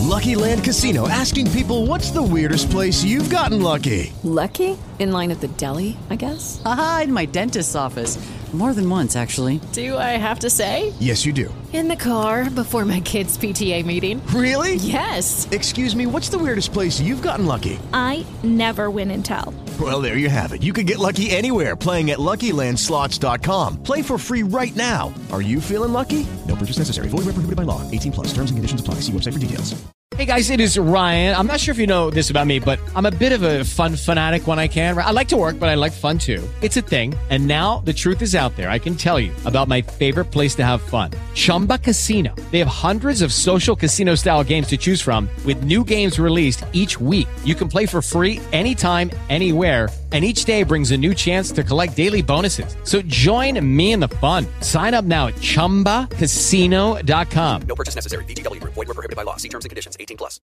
Lucky Land Casino, asking people, what's the weirdest place you've gotten lucky? Lucky? In line at the deli, I guess? Aha, in my dentist's office. More than once, actually. Do I have to say? Yes, you do. In the car before my kids' PTA meeting. Really? Yes. Excuse me, what's the weirdest place you've gotten lucky? I never win and tell. Well, there you have it. You can get lucky anywhere, playing at LuckyLandSlots.com. Play for free right now. Are you feeling lucky? No purchase necessary. Void where prohibited by law. 18 plus. Terms and conditions apply. See website for details. Hey guys, it is Ryan. I'm not sure if you know this about me, but I'm a bit of a fun fanatic when I can. I like to work, but I like fun too. It's a thing. And now the truth is out there. I can tell you about my favorite place to have fun. Chumba Casino. They have hundreds of social casino style games to choose from with new games released each week. You can play for free anytime, anywhere. And each day brings a new chance to collect daily bonuses. So join me in the fun. Sign up now at ChumbaCasino.com. No purchase necessary. VGW Group. Void where prohibited by law. See terms and conditions. 18 plus.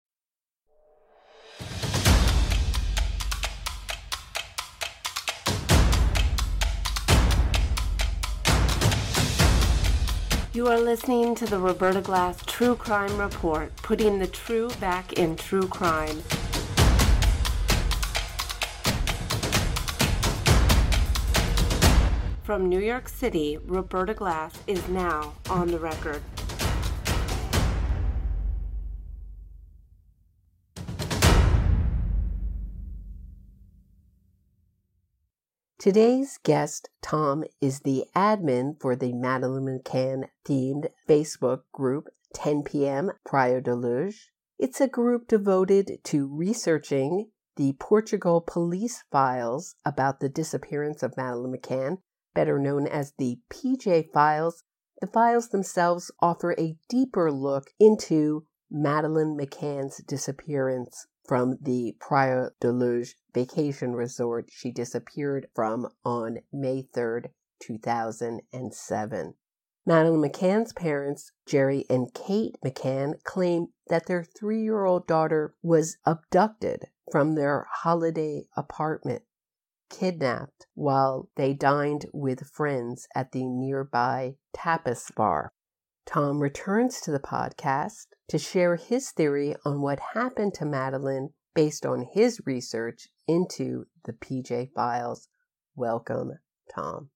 You are listening to the Roberta Glass True Crime Report, putting the true back in true crime. From New York City, Roberta Glass is now on the record. Today's guest, Tom, is the admin for the Madeleine McCann themed Facebook group 10 p.m. Prior Deluge. It's a group devoted to researching the Portugal police files about the disappearance of Madeleine McCann, better known as the PJ Files. The files themselves offer a deeper look into Madeleine McCann's disappearance from the Prior Deluge vacation resort she disappeared from on May 3rd, 2007. Madeleine McCann's parents, Jerry and Kate McCann, claim that their 3-year-old daughter was abducted from their holiday apartment, kidnapped while they dined with friends at the nearby tapas bar. Tom returns to the podcast to share his theory on what happened to Madeleine based on his research into the PJ Files. Welcome, Tom.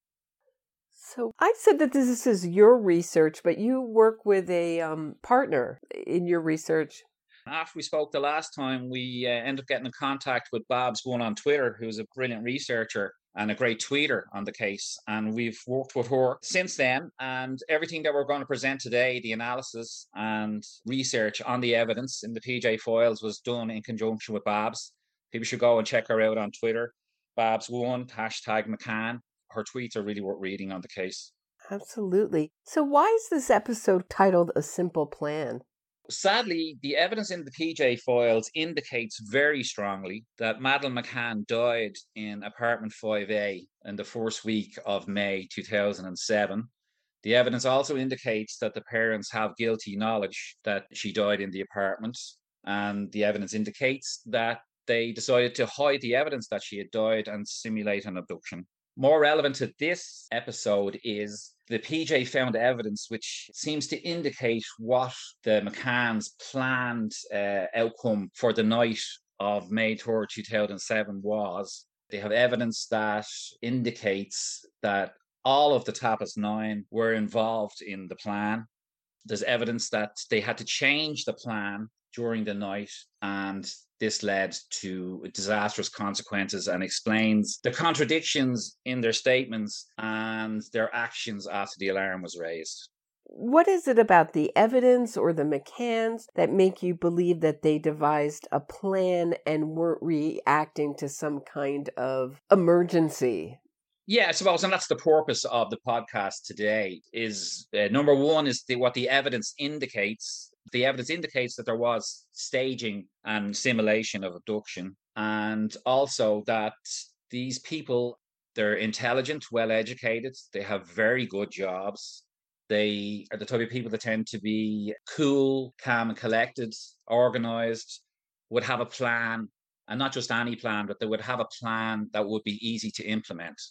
So I said that this is your research, but you work with a partner in your research. After we spoke the last time, we ended up getting in contact with Babs One on Twitter, who's a brilliant researcher and a great tweeter on the case. And we've worked with her since then. And everything that we're going to present today, the analysis and research on the evidence in the PJ Files, was done in conjunction with Babs. People should go and check her out on Twitter. Babs One, #McCann. Her tweets are really worth reading on the case. Absolutely. So why is this episode titled A Simple Plan? Sadly, the evidence in the PJ Files indicates very strongly that Madeleine McCann died in apartment 5A in the first week of May 2007. The evidence also indicates that the parents have guilty knowledge that she died in the apartment, and the evidence indicates that they decided to hide the evidence that she had died and simulate an abduction. More relevant to this episode is the PJ found evidence which seems to indicate what the McCanns' planned outcome for the night of May 3rd, 2007 was. They have evidence that indicates that all of the Tapas 9 were involved in the plan. There's evidence that they had to change the plan during the night, and this led to disastrous consequences and explains the contradictions in their statements and their actions after the alarm was raised. What is it about the evidence or the McCanns that make you believe that they devised a plan and weren't reacting to some kind of emergency? Yeah, I suppose, and that's the purpose of the podcast today, is number one is what the evidence indicates. The evidence indicates that there was staging and simulation of abduction, and also that these people, they're intelligent, well-educated, they have very good jobs. They are the type of people that tend to be cool, calm and collected, organized, would have a plan, and not just any plan, but they would have a plan that would be easy to implement.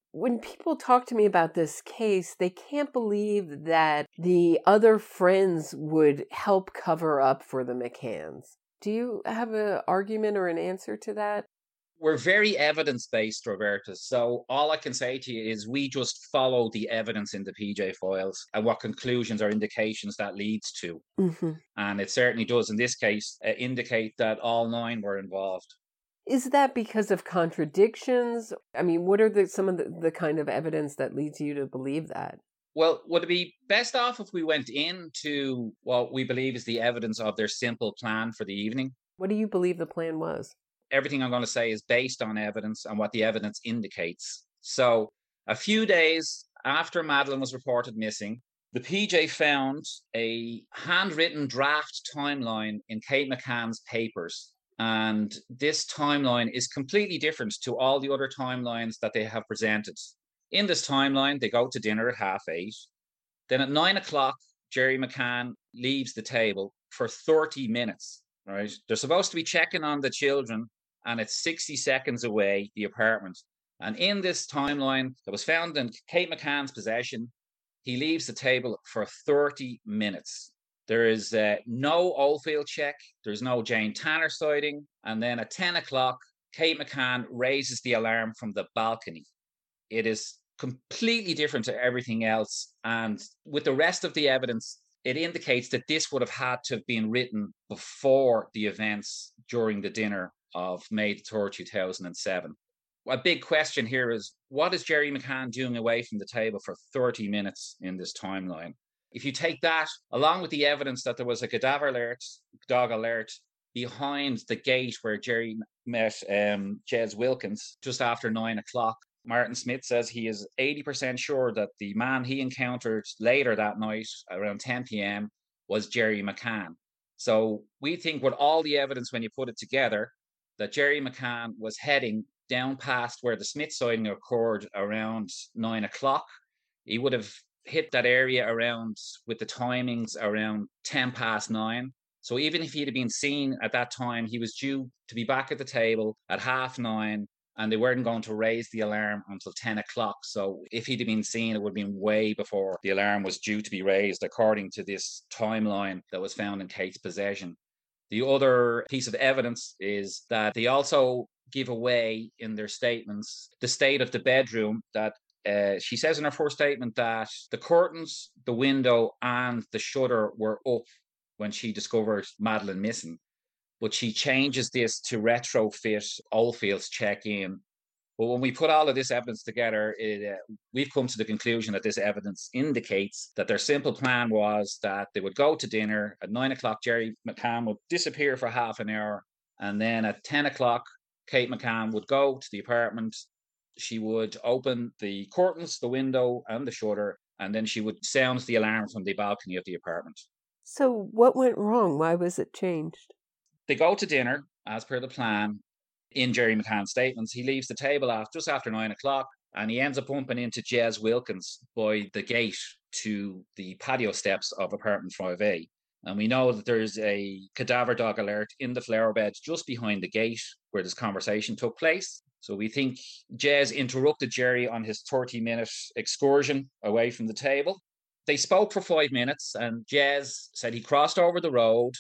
When people talk to me about this case, they can't believe that the other friends would help cover up for the McCanns. Do you have an argument or an answer to that? We're very evidence-based, Roberta. So all I can say to you is we just follow the evidence in the PJ files and what conclusions or indications that leads to. Mm-hmm. And it certainly does, in this case, indicate that all 9 were involved. Is that because of contradictions? I mean, what are some of the kind of evidence that leads you to believe that? Well, would it be best off if we went into what we believe is the evidence of their simple plan for the evening? What do you believe the plan was? Everything I'm going to say is based on evidence and what the evidence indicates. So, a few days after Madeleine was reported missing, the PJ found a handwritten draft timeline in Kate McCann's papers. And this timeline is completely different to all the other timelines that they have presented. In this timeline, they go to dinner at 8:30. Then at 9 o'clock, Jerry McCann leaves the table for 30 minutes, right? They're supposed to be checking on the children, and it's 60 seconds away, the apartment. And in this timeline that was found in Kate McCann's possession, he leaves the table for 30 minutes. There is no Oldfield check. There's no Jane Tanner sighting. And then at 10 o'clock, Kate McCann raises the alarm from the balcony. It is completely different to everything else. And with the rest of the evidence, it indicates that this would have had to have been written before the events during the dinner of May 3rd, 2007. A big question here is, what is Jerry McCann doing away from the table for 30 minutes in this timeline? If you take that, along with the evidence that there was a dog alert behind the gate where Jerry met Jez Wilkins just after 9 o'clock, Martin Smith says he is 80% sure that the man he encountered later that night around 10 p.m. was Jerry McCann. So we think with all the evidence, when you put it together, that Jerry McCann was heading down past where the Smith sighting occurred around 9 o'clock. He would have hit that area around, with the timings, around 10 past 9. So even if he'd have been seen at that time, he was due to be back at the table at 9:30, and they weren't going to raise the alarm until 10 o'clock. So if he'd have been seen, it would have been way before the alarm was due to be raised, according to this timeline that was found in Kate's possession. The other piece of evidence is that they also give away in their statements the state of the bedroom. That she says in her first statement that the curtains, the window, and the shutter were up when she discovered Madeleine missing. But she changes this to retrofit Oldfield's check-in. But when we put all of this evidence together, we've come to the conclusion that this evidence indicates that their simple plan was that they would go to dinner. At 9 o'clock, Jerry McCann would disappear for half an hour. And then at 10 o'clock, Kate McCann would go to the apartment. She would open the curtains, the window, and the shutter, and then she would sound the alarm from the balcony of the apartment. So what went wrong? Why was it changed? They go to dinner, as per the plan. In Jerry McCann's statements, he leaves the table just after 9 o'clock, and he ends up bumping into Jez Wilkins by the gate to the patio steps of apartment 5A. And we know that there's a cadaver dog alert in the flower bed just behind the gate where this conversation took place. So we think Jez interrupted Jerry on his 30-minute excursion away from the table. They spoke for 5 minutes, and Jez said he crossed over the road.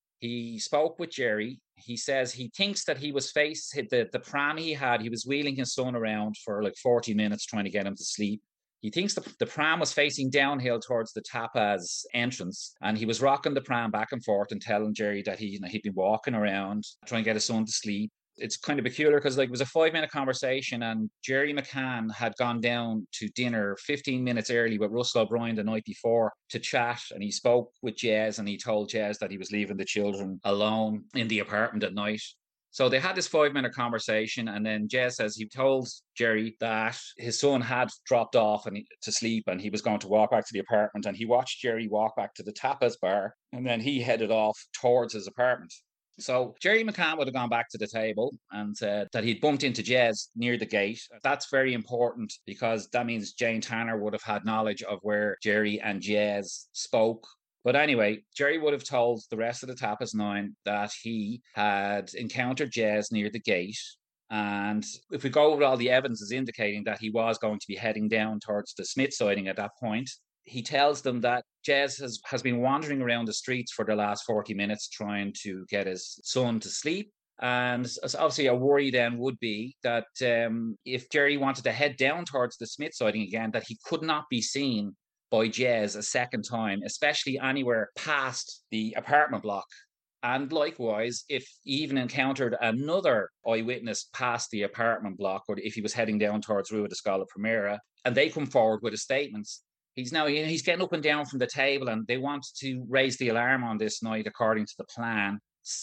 He spoke with Jerry. He says he thinks that he was the pram he had, he was wheeling his son around for like 40 minutes trying to get him to sleep. He thinks the pram was facing downhill towards the Tapas entrance, and he was rocking the pram back and forth and telling Jerry that he'd been walking around trying to get his son to sleep. It's kind of peculiar because it was a 5-minute conversation, and Jerry McCann had gone down to dinner 15 minutes early with Russell O'Brien the night before to chat, and he spoke with Jez, and he told Jez that he was leaving the children alone in the apartment at night. So they had this 5-minute conversation, and then Jez says he told Jerry that his son had dropped off to sleep, and he was going to walk back to the apartment, and he watched Jerry walk back to the tapas bar, and then he headed off towards his apartment. So Jerry McCann would have gone back to the table and said that he'd bumped into Jez near the gate. That's very important because that means Jane Tanner would have had knowledge of where Jerry and Jez spoke. But anyway, Jerry would have told the rest of the Tapas 9 that he had encountered Jez near the gate. And if we go over all the evidence is indicating that he was going to be heading down towards the Smith siding at that point, he tells them that Jez has been wandering around the streets for the last 40 minutes trying to get his son to sleep. And obviously a worry then would be that if Jerry wanted to head down towards the Smith siding again, that he could not be seen by Jez a second time, especially anywhere past the apartment block. And likewise, if he even encountered another eyewitness past the apartment block, or if he was heading down towards Rua de Scala Primera, and they come forward with a statement, he's getting up and down from the table, and they want to raise the alarm on this night according to the plan.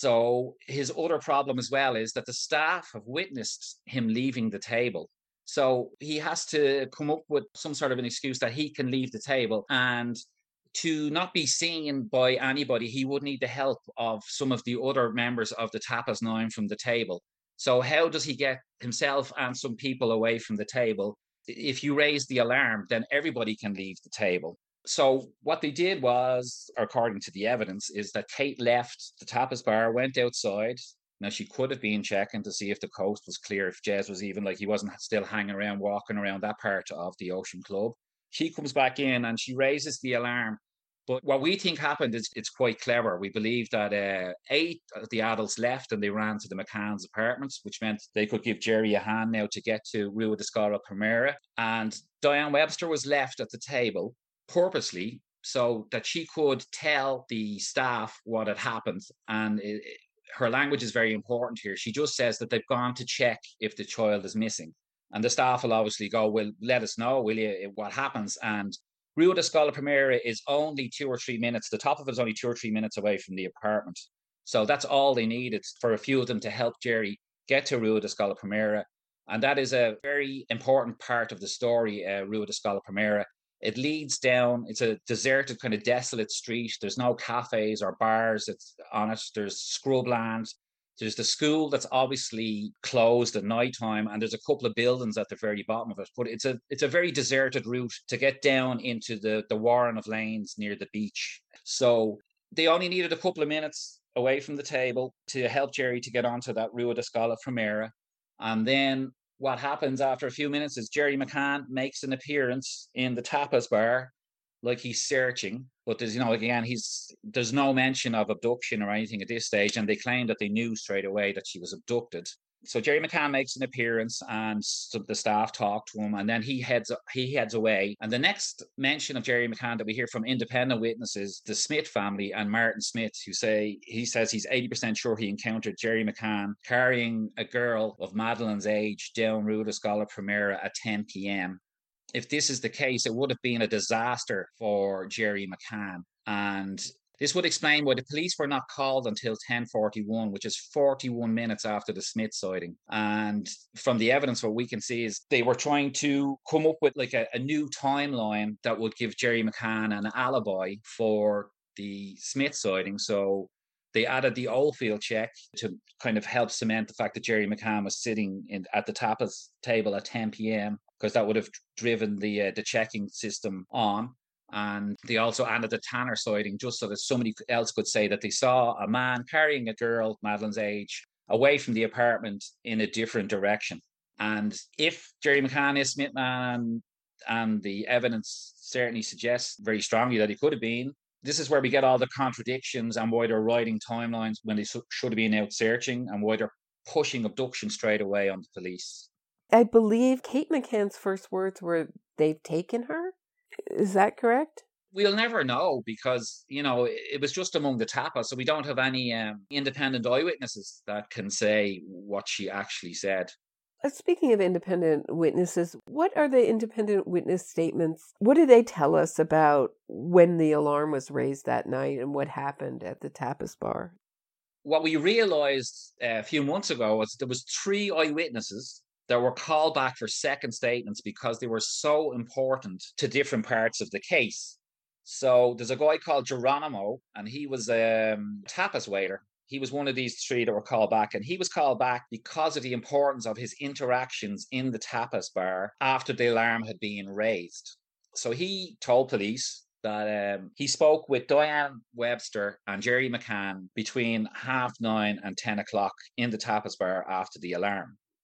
So his other problem as well is that the staff have witnessed him leaving the table. So he has to come up with some sort of an excuse that he can leave the table, and to not be seen by anybody, he would need the help of some of the other members of the Tapas Nine from the table. So how does he get himself and some people away from the table? If you raise the alarm, then everybody can leave the table. So what they did was, according to the evidence, is that Kate left the tapas bar, went outside. Now, she could have been checking to see if the coast was clear, if Jez was even, like, he wasn't still hanging around, walking around that part of the Ocean Club. She comes back in and she raises the alarm. But what we think happened is it's quite clever. We believe that 8 of the adults left and they ran to the McCann's apartments, which meant they could give Jerry a hand now to get to Rua de Scala Primera. And Diane Webster was left at the table purposely so that she could tell the staff what had happened. And her language is very important here. She just says that they've gone to check if the child is missing. And the staff will obviously go, well, let us know, will you, what happens? And Rua de Scala Primera is only 2 or 3 minutes. The top of it is only 2 or 3 minutes away from the apartment. So that's all they needed for a few of them to help Jerry get to Rua de Scala Primera. And that is a very important part of the story, Rua de Scala Primera. It leads down, it's a deserted, kind of desolate street. There's no cafes or bars on it. There's scrubland. There's the school that's obviously closed at nighttime, and there's a couple of buildings at the very bottom of it. But it's a very deserted route to get down into the warren of lanes near the beach. So they only needed a couple of minutes away from the table to help Jerry to get onto that Rua de Scala Primera. And then what happens after a few minutes is Jerry McCann makes an appearance in the tapas bar, like he's searching, but there's, again, there's no mention of abduction or anything at this stage, and they claim that they knew straight away that she was abducted. So Jerry McCann makes an appearance, and the staff talk to him, and then he heads away. And the next mention of Jerry McCann that we hear from independent witnesses, the Smith family and Martin Smith, he says he's 80% sure he encountered Jerry McCann carrying a girl of Madeline's age down Rua de Scala Primera at 10 p.m. If this is the case, it would have been a disaster for Jerry McCann. And this would explain why the police were not called until 10:41, which is 41 minutes after the Smith sighting. And from the evidence, what we can see is they were trying to come up with like a new timeline that would give Jerry McCann an alibi for the Smith sighting. So they added the Oldfield check to kind of help cement the fact that Jerry McCann was sitting at the tapas table at 10 p.m. because that would have driven the checking system on. And they also added the Tanner sighting just so that somebody else could say that they saw a man carrying a girl, Madeline's age, away from the apartment in a different direction. And if Jerry McCann is Smithman, and the evidence certainly suggests very strongly that he could have been, this is where we get all the contradictions and why they're writing timelines when they should have been out searching, and why they're pushing abduction straight away on the police. I believe Kate McCann's first words were, "They've taken her." Is that correct? We'll never know because, it was just among the tapas, so we don't have any independent eyewitnesses that can say what she actually said. Speaking of independent witnesses, what are the independent witness statements? What do they tell us about when the alarm was raised that night and what happened at the tapas bar? What we realized a few months ago was there was 3 eyewitnesses that were called back for second statements because they were so important to different parts of the case. So there's a guy called Geronimo, and he was a tapas waiter. He was one of these 3 that were called back, and he was called back because of the importance of his interactions in the tapas bar after the alarm had been raised. So he told police that he spoke with Diane Webster and Jerry McCann between 9:30 and 10 o'clock in the tapas bar after the alarm.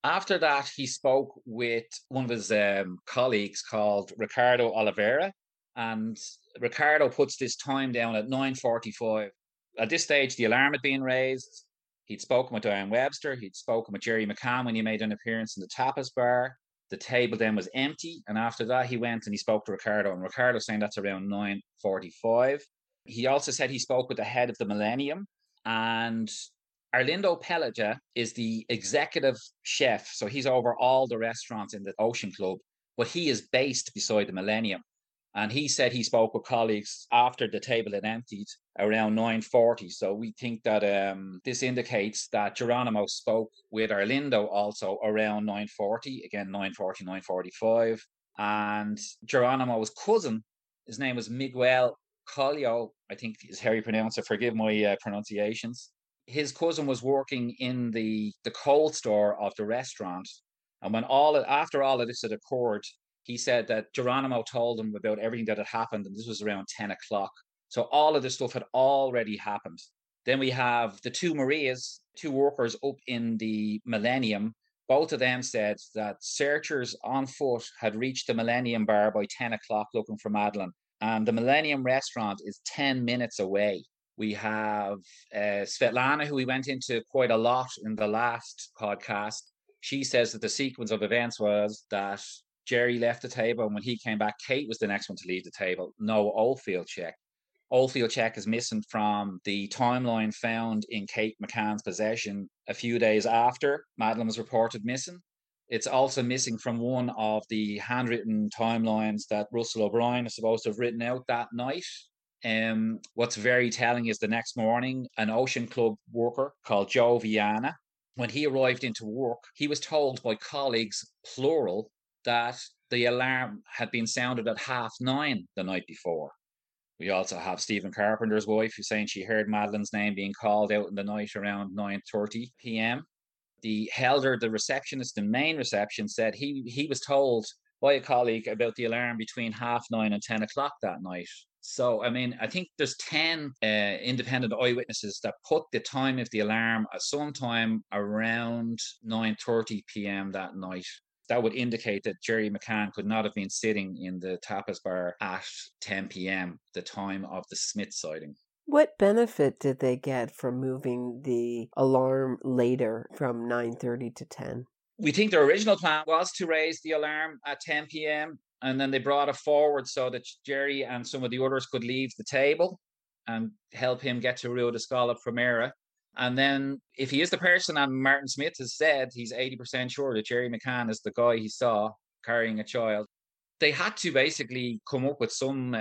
After that, he spoke with one of his colleagues called Ricardo Oliveira, and Ricardo puts this time down at 9:45. At this stage, the alarm had been raised. He'd spoken with Diane Webster. He'd spoken with Jerry McCann when he made an appearance in the tapas bar. The table then was empty, and after that, he went and he spoke to Ricardo, and Ricardo saying that's around 9:45. He also said he spoke with the head of the Millennium, and Arlindo Pelaja is the executive chef. So he's over all the restaurants in the Ocean Club, but he is based beside the Millennium. And he said he spoke with colleagues after the table had emptied around 9:40. So we think that this indicates that Geronimo spoke with Arlindo also around 9:40, again, 9:40, 9:45. And Geronimo's cousin, his name was Miguel Collio, I think is how you pronounce it. Forgive my pronunciations. His cousin was working in the cold store of the restaurant. And after all of this had occurred, he said that Geronimo told him about everything that had happened, and this was around 10 o'clock. So all of this stuff had already happened. Then we have the two Marias, two workers up in the Millennium. Both of them said that searchers on foot had reached the Millennium bar by 10 o'clock looking for Madeleine. And the Millennium restaurant is 10 minutes away. We have Svetlana, who we went into quite a lot in the last podcast. She says that the sequence of events was that Jerry left the table, and when he came back, Kate was the next one to leave the table. No Oldfield check. Oldfield check is missing from the timeline found in Kate McCann's possession a few days after Madeleine was reported missing. It's also missing from one of the handwritten timelines that Russell O'Brien is supposed to have written out that night. What's very telling is the next morning, an Ocean Club worker called Joe Viana, when he arrived into work, he was told by colleagues, plural, that the alarm had been sounded at 9:30 the night before. We also have Stephen Carpenter's wife who's saying she heard Madeleine's name being called out in the night around 9:30 p.m. The Helder, the receptionist in main reception, said he was told by a colleague about the alarm between 9:30 and 10 o'clock that night. So, I mean, I think there's 10 independent eyewitnesses that put the time of the alarm at sometime around 9:30 p.m. that night. That would indicate that Jerry McCann could not have been sitting in the tapas bar at 10 p.m., the time of the Smith sighting. What benefit did they get from moving the alarm later from 9:30 to 10? We think their original plan was to raise the alarm at 10 p.m., and then they brought it forward so that Jerry and some of the others could leave the table and help him get to Rua da Scala Primera. And then if he is the person, and Martin Smith has said he's 80% sure that Jerry McCann is the guy he saw carrying a child, they had to basically come up with some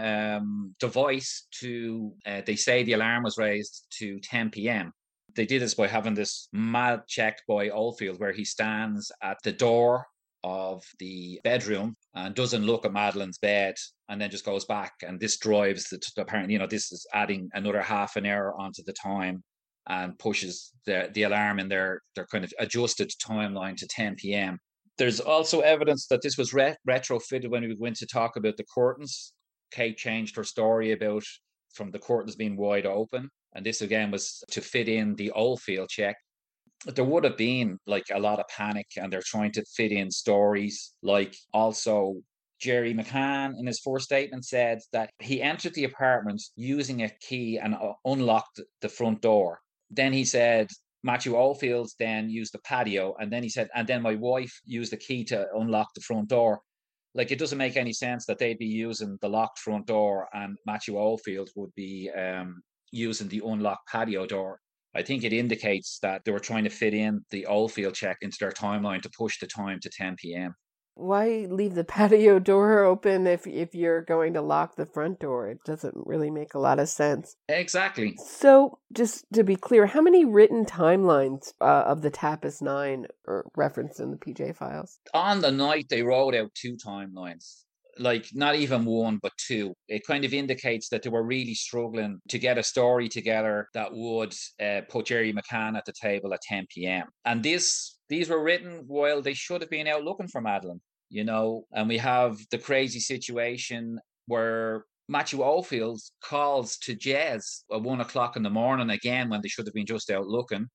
device to, they say the alarm was raised to 10 p.m. They did this by having this mad check by Oldfield where he stands at the door of the bedroom and doesn't look at Madeleine's bed and then just goes back. And this drives apparently, this is adding another half an hour onto the time and pushes the alarm in their kind of adjusted timeline to 10 p.m. There's also evidence that this was retrofitted when we went to talk about the curtains. Kate changed her story about from the curtains being wide open. And this again was to fit in the Oldfield check. There would have been like a lot of panic, and they're trying to fit in stories. Like also Jerry McCann in his first statement said that he entered the apartment using a key and unlocked the front door. Then he said Matthew Oldfield then used the patio, and then he said, and then my wife used the key to unlock the front door. Like, it doesn't make any sense that they'd be using the locked front door and Matthew Oldfield would be using the unlocked patio door. I think it indicates that they were trying to fit in the Oldfield check into their timeline to push the time to 10 p.m. Why leave the patio door open if you're going to lock the front door? It doesn't really make a lot of sense. Exactly. So, just to be clear, how many written timelines of the Tapas 9 are referenced in the PJ files? On the night, they wrote out 2 timelines. Like, not even 1, but 2. It kind of indicates that they were really struggling to get a story together that would put Jerry McCann at the table at 10 p.m. And these were written while they should have been out looking for Madeleine, and we have the crazy situation where Matthew Oldfield calls to Jez at 1 o'clock in the morning again when they should have been just out looking.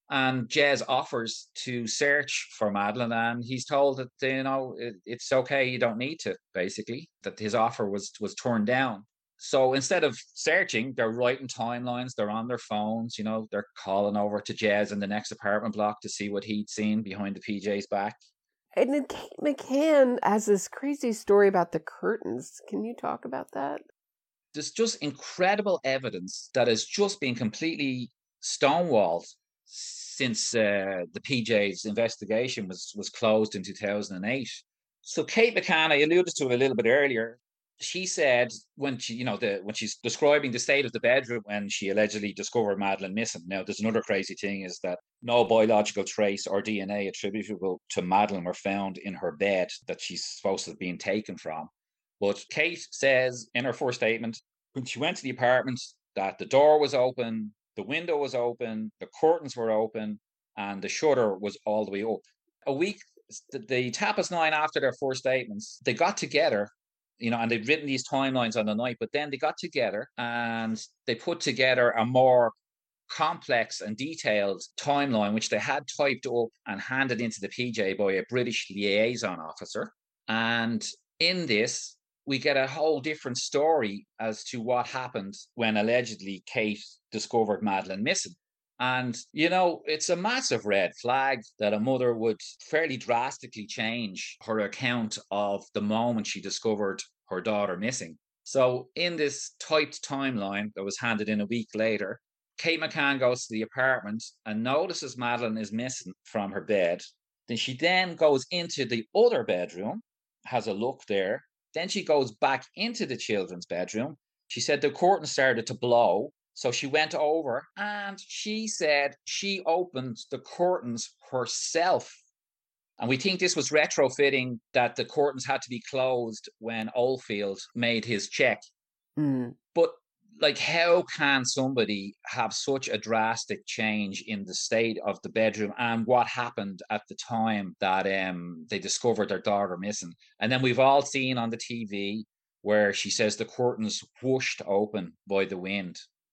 And Jez offers to search for Madeline, and he's told that it's okay, you don't need to. Basically, that his offer was turned down. So instead of searching, they're writing timelines. They're on their phones. They're calling over to Jez in the next apartment block to see what he'd seen behind the PJ's back. And then Kate McCann has this crazy story about the curtains. Can you talk about that? There's just incredible evidence that has just been completely stonewalled since the PJ's investigation was closed in 2008. So Kate McCann, I alluded to it a little bit earlier. She said when she's describing the state of the bedroom when she allegedly discovered Madeline missing. Now, there's another crazy thing is that no biological trace or DNA attributable to Madeline were found in her bed that she's supposed to have been taken from. But Kate says in her first statement, when she went to the apartment, that the door was open, the window was open, the curtains were open, and the shutter was all the way up. A week, the Tapas 9 after their first statements, they got together, and they'd written these timelines on the night, but then they got together and they put together a more complex and detailed timeline, which they had typed up and handed into the PJ by a British liaison officer. And in this, we get a whole different story as to what happened when allegedly Kate discovered Madeline missing. And, it's a massive red flag that a mother would fairly drastically change her account of the moment she discovered her daughter missing. So in this typed timeline that was handed in a week later, Kate McCann goes to the apartment and notices Madeline is missing from her bed. Then she goes into the other bedroom, has a look there. Then she goes back into the children's bedroom. She said the curtain started to blow. So she went over and she said she opened the curtains herself. And we think this was retrofitting that the curtains had to be closed when Oldfield made his check. Mm. But how can somebody have such a drastic change in the state of the bedroom and what happened at the time that they discovered their daughter missing? And then we've all seen on the TV where she says the curtains whooshed open by the wind.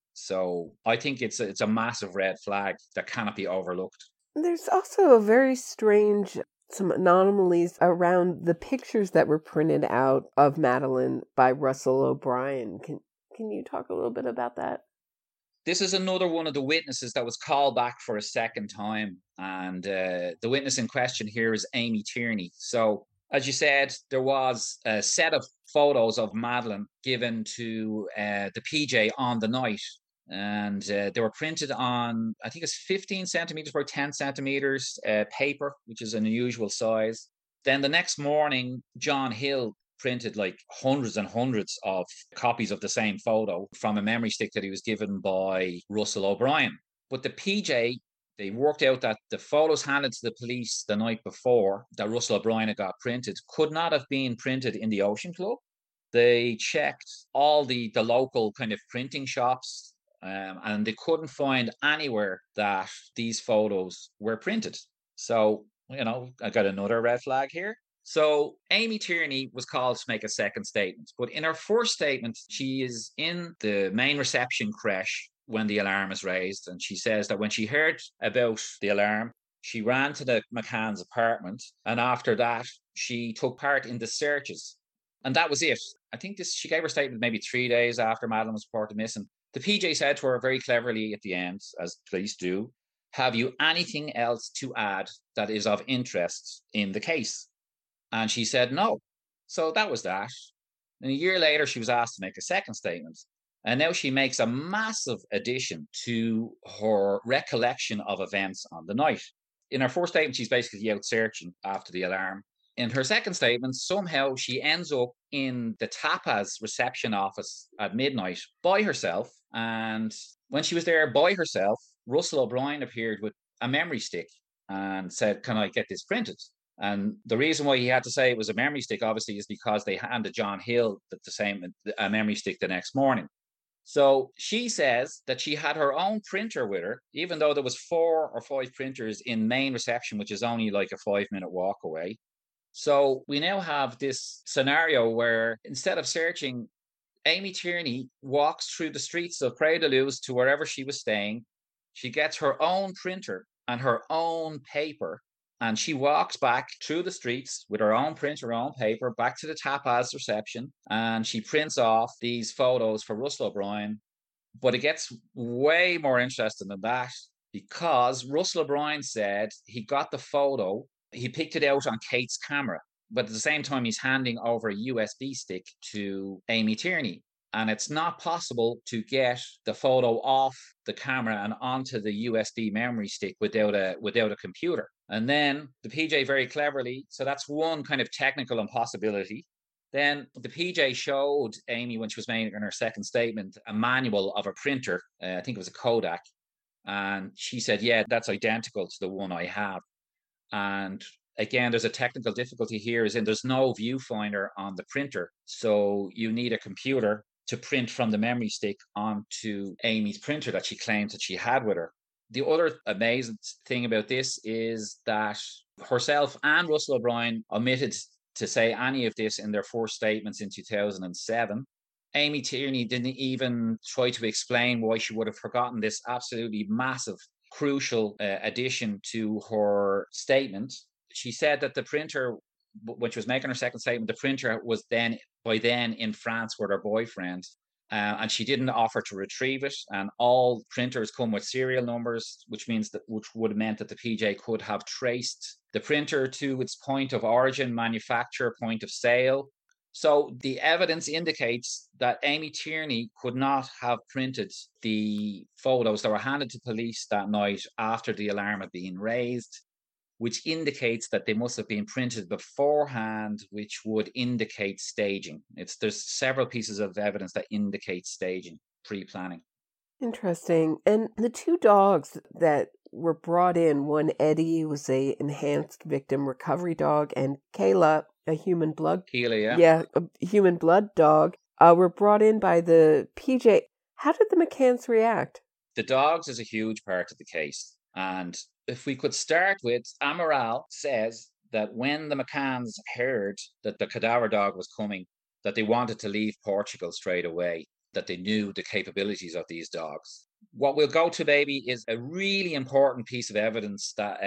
So I think it's a massive red flag that cannot be overlooked. There's also a very strange, some anomalies around the pictures that were printed out of Madeline by Russell O'Brien. Can you talk a little bit about that? This is another one of the witnesses that was called back for a second time. And the witness in question here is Amy Tierney. So, as you said, there was a set of photos of Madeline given to the PJ on the night. And they were printed on, I think it's 15 centimeters by 10 centimeters paper, which is an unusual size. Then the next morning, John Hill printed hundreds and hundreds of copies of the same photo from a memory stick that he was given by Russell O'Brien. But the PJ, they worked out that the photos handed to the police the night before that Russell O'Brien had got printed could not have been printed in the Ocean Club. They checked all the local kind of printing shops and they couldn't find anywhere that these photos were printed. So, I got another red flag here. So Amy Tierney was called to make a second statement. But in her first statement, she is in the main reception creche when the alarm is raised. And she says that when she heard about the alarm, she ran to the McCann's apartment. And after that, she took part in the searches. And that was it. I think she gave her statement maybe 3 days after Madeline was reported missing. The PJ said to her very cleverly at the end, as police do, "Have you anything else to add that is of interest in the case?" And she said no. So that was that. And a year later, she was asked to make a second statement. And now she makes a massive addition to her recollection of events on the night. In her first statement, she's basically out searching after the alarm. In her second statement, somehow she ends up in the Tapas reception office at midnight by herself. And when she was there by herself, Russell O'Brien appeared with a memory stick and said, "Can I get this printed?" And the reason why he had to say it was a memory stick, obviously, is because they handed John Hill a memory stick the next morning. So she says that she had her own printer with her, even though there was 4 or 5 printers in main reception, which is only like a 5-minute walk away. So we now have this scenario where instead of searching, Amy Tierney walks through the streets of Pré de Luz to wherever she was staying. She gets her own printer and her own paper. And she walks back through the streets with her own print, her own paper, back to the Tapas reception. And she prints off these photos for Russell O'Brien. But it gets way more interesting than that, because Russell O'Brien said he got the photo, he picked it out on Kate's camera, but at the same time, he's handing over a USB stick to Amy Tierney. And it's not possible to get the photo off the camera and onto the USB memory stick without a computer. And then the PJ very cleverly, so that's one kind of technical impossibility. Then the PJ showed Amy, when she was making her second statement, a manual of a printer. I think it was a Kodak. And she said, yeah, that's identical to the one I have. And again, there's a technical difficulty here, is in there's no viewfinder on the printer. So you need a computer to print from the memory stick onto Amy's printer that she claims that she had with her. The other amazing thing about this is that herself and Russell O'Brien omitted to say any of this in their first statements in 2007. Amy Tierney didn't even try to explain why she would have forgotten this absolutely massive, crucial addition to her statement. She said that the printer, when she was making her second statement, the printer was by then in France with her boyfriend. And she didn't offer to retrieve it. And all printers come with serial numbers, which would have meant that the PJ could have traced the printer to its point of origin, manufacture, point of sale. So the evidence indicates that Amy Tierney could not have printed the photos that were handed to police that night after the alarm had been raised, which indicates that they must have been printed beforehand, which would indicate staging. There's several pieces of evidence that indicate staging, pre-planning. Interesting. And the two dogs that were brought in, one Eddie was a enhanced victim recovery dog, and Kayla, a human blood. Kayla, yeah. Yeah, a human blood dog, were brought in by the PJ. How did the McCanns react? The dogs is a huge part of the case. And if we could start with, Amaral says that when the McCanns heard that the cadaver dog was coming, that they wanted to leave Portugal straight away, that they knew the capabilities of these dogs. What we'll go to, baby, is a really important piece of evidence that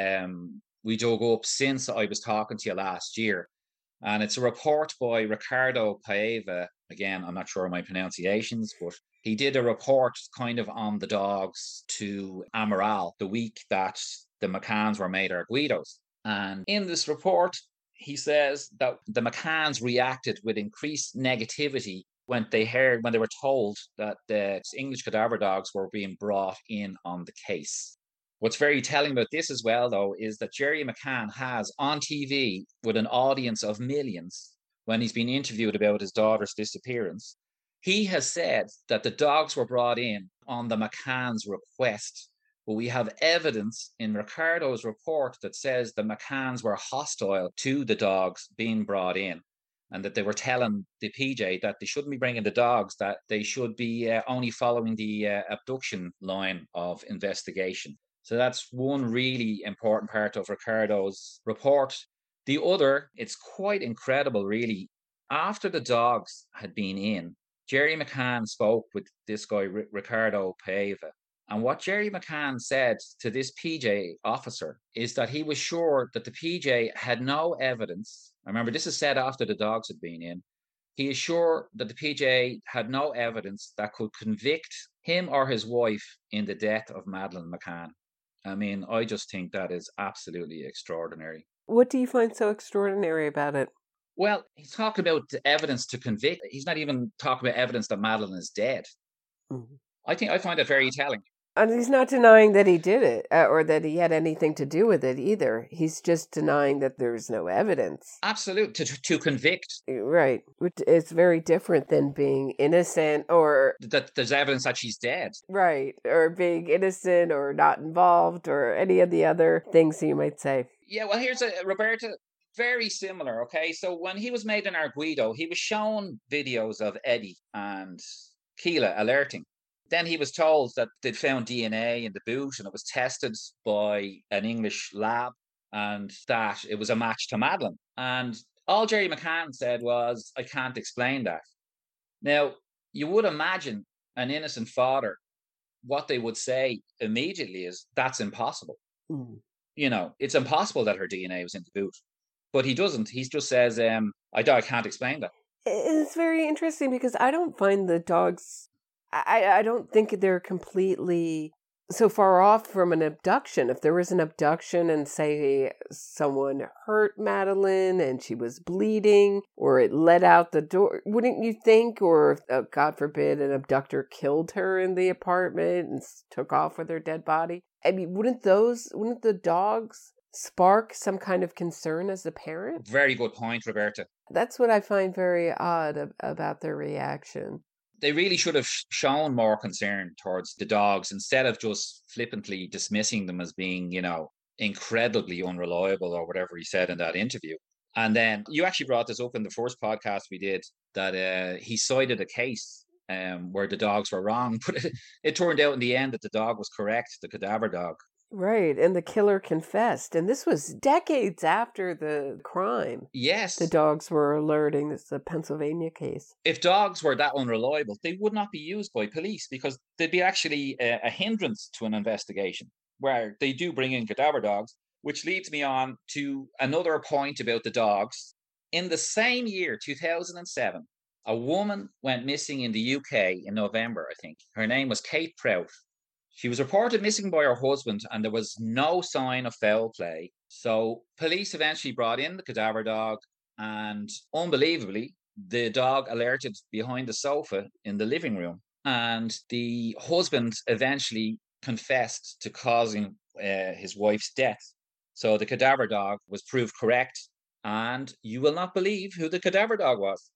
we dug up since I was talking to you last year. And it's a report by Ricardo Paiva. Again, I'm not sure of my pronunciations, but he did a report kind of on the dogs to Amaral the week that the McCanns were made arguidos. And in this report, he says that the McCanns reacted with increased negativity when they were told that the English cadaver dogs were being brought in on the case. What's very telling about this as well, though, is that Jerry McCann has on TV with an audience of millions, when he's been interviewed about his daughter's disappearance, he has said that the dogs were brought in on the McCann's request. But we have evidence in Ricardo's report that says the McCanns were hostile to the dogs being brought in, and that they were telling the PJ that they shouldn't be bringing the dogs, that they should be only following the abduction line of investigation. So that's one really important part of Ricardo's report. The other, it's quite incredible, really. After the dogs had been in, Jerry McCann spoke with this guy, Ricardo Paiva. And what Jerry McCann said to this PJ officer is that he was sure that the PJ had no evidence. Remember, this is said after the dogs had been in. He is sure that the PJ had no evidence that could convict him or his wife in the death of Madeleine McCann. I mean, I just think that is absolutely extraordinary. What do you find so extraordinary about it? Well, he's talking about the evidence to convict. He's not even talking about evidence that Madeleine is dead. Mm-hmm. I find it very telling. And he's not denying that he did it or that he had anything to do with it either. He's just denying that there's no evidence. Absolutely. To convict. Right. It's very different than being innocent or... That there's evidence that she's dead. Right. Or being innocent or not involved or any of the other things you might say. Yeah, well, here's Roberta, very similar, okay? So when he was made an arguido, he was shown videos of Eddie and Keela alerting. Then he was told that they'd found DNA in the boot and it was tested by an English lab and that it was a match to Madeleine. And all Jerry McCann said was, I can't explain that. Now, you would imagine an innocent father, what they would say immediately is, that's impossible. Mm. You know, it's impossible that her DNA was in the boot. But he doesn't. He just says, I can't explain that. It's very interesting because I don't find the dogs, I don't think they're completely so far off from an abduction. If there was an abduction and say someone hurt Madeline and she was bleeding or it let out the door, wouldn't you think, or God forbid, an abductor killed her in the apartment and took off with her dead body? I mean, wouldn't the dogs spark some kind of concern as a parent? Very good point, Roberta. That's what I find very odd about their reaction. They really should have shown more concern towards the dogs instead of just flippantly dismissing them as being, you know, incredibly unreliable or whatever he said in that interview. And then you actually brought this up in the first podcast we did, that he cited a case where the dogs were wrong, but it turned out in the end that the dog was correct, the cadaver dog. Right, and the killer confessed. And this was decades after the crime. Yes. The dogs were alerting. This is a Pennsylvania case. If dogs were that unreliable, they would not be used by police because they'd be actually a hindrance to an investigation, where they do bring in cadaver dogs, which leads me on to another point about the dogs. In the same year, 2007, a woman went missing in the UK in November, I think. Her name was Kate Prout. She was reported missing by her husband and there was no sign of foul play. So police eventually brought in the cadaver dog and unbelievably, the dog alerted behind the sofa in the living room. And the husband eventually confessed to causing his wife's death. So the cadaver dog was proved correct. And you will not believe who the cadaver dog was.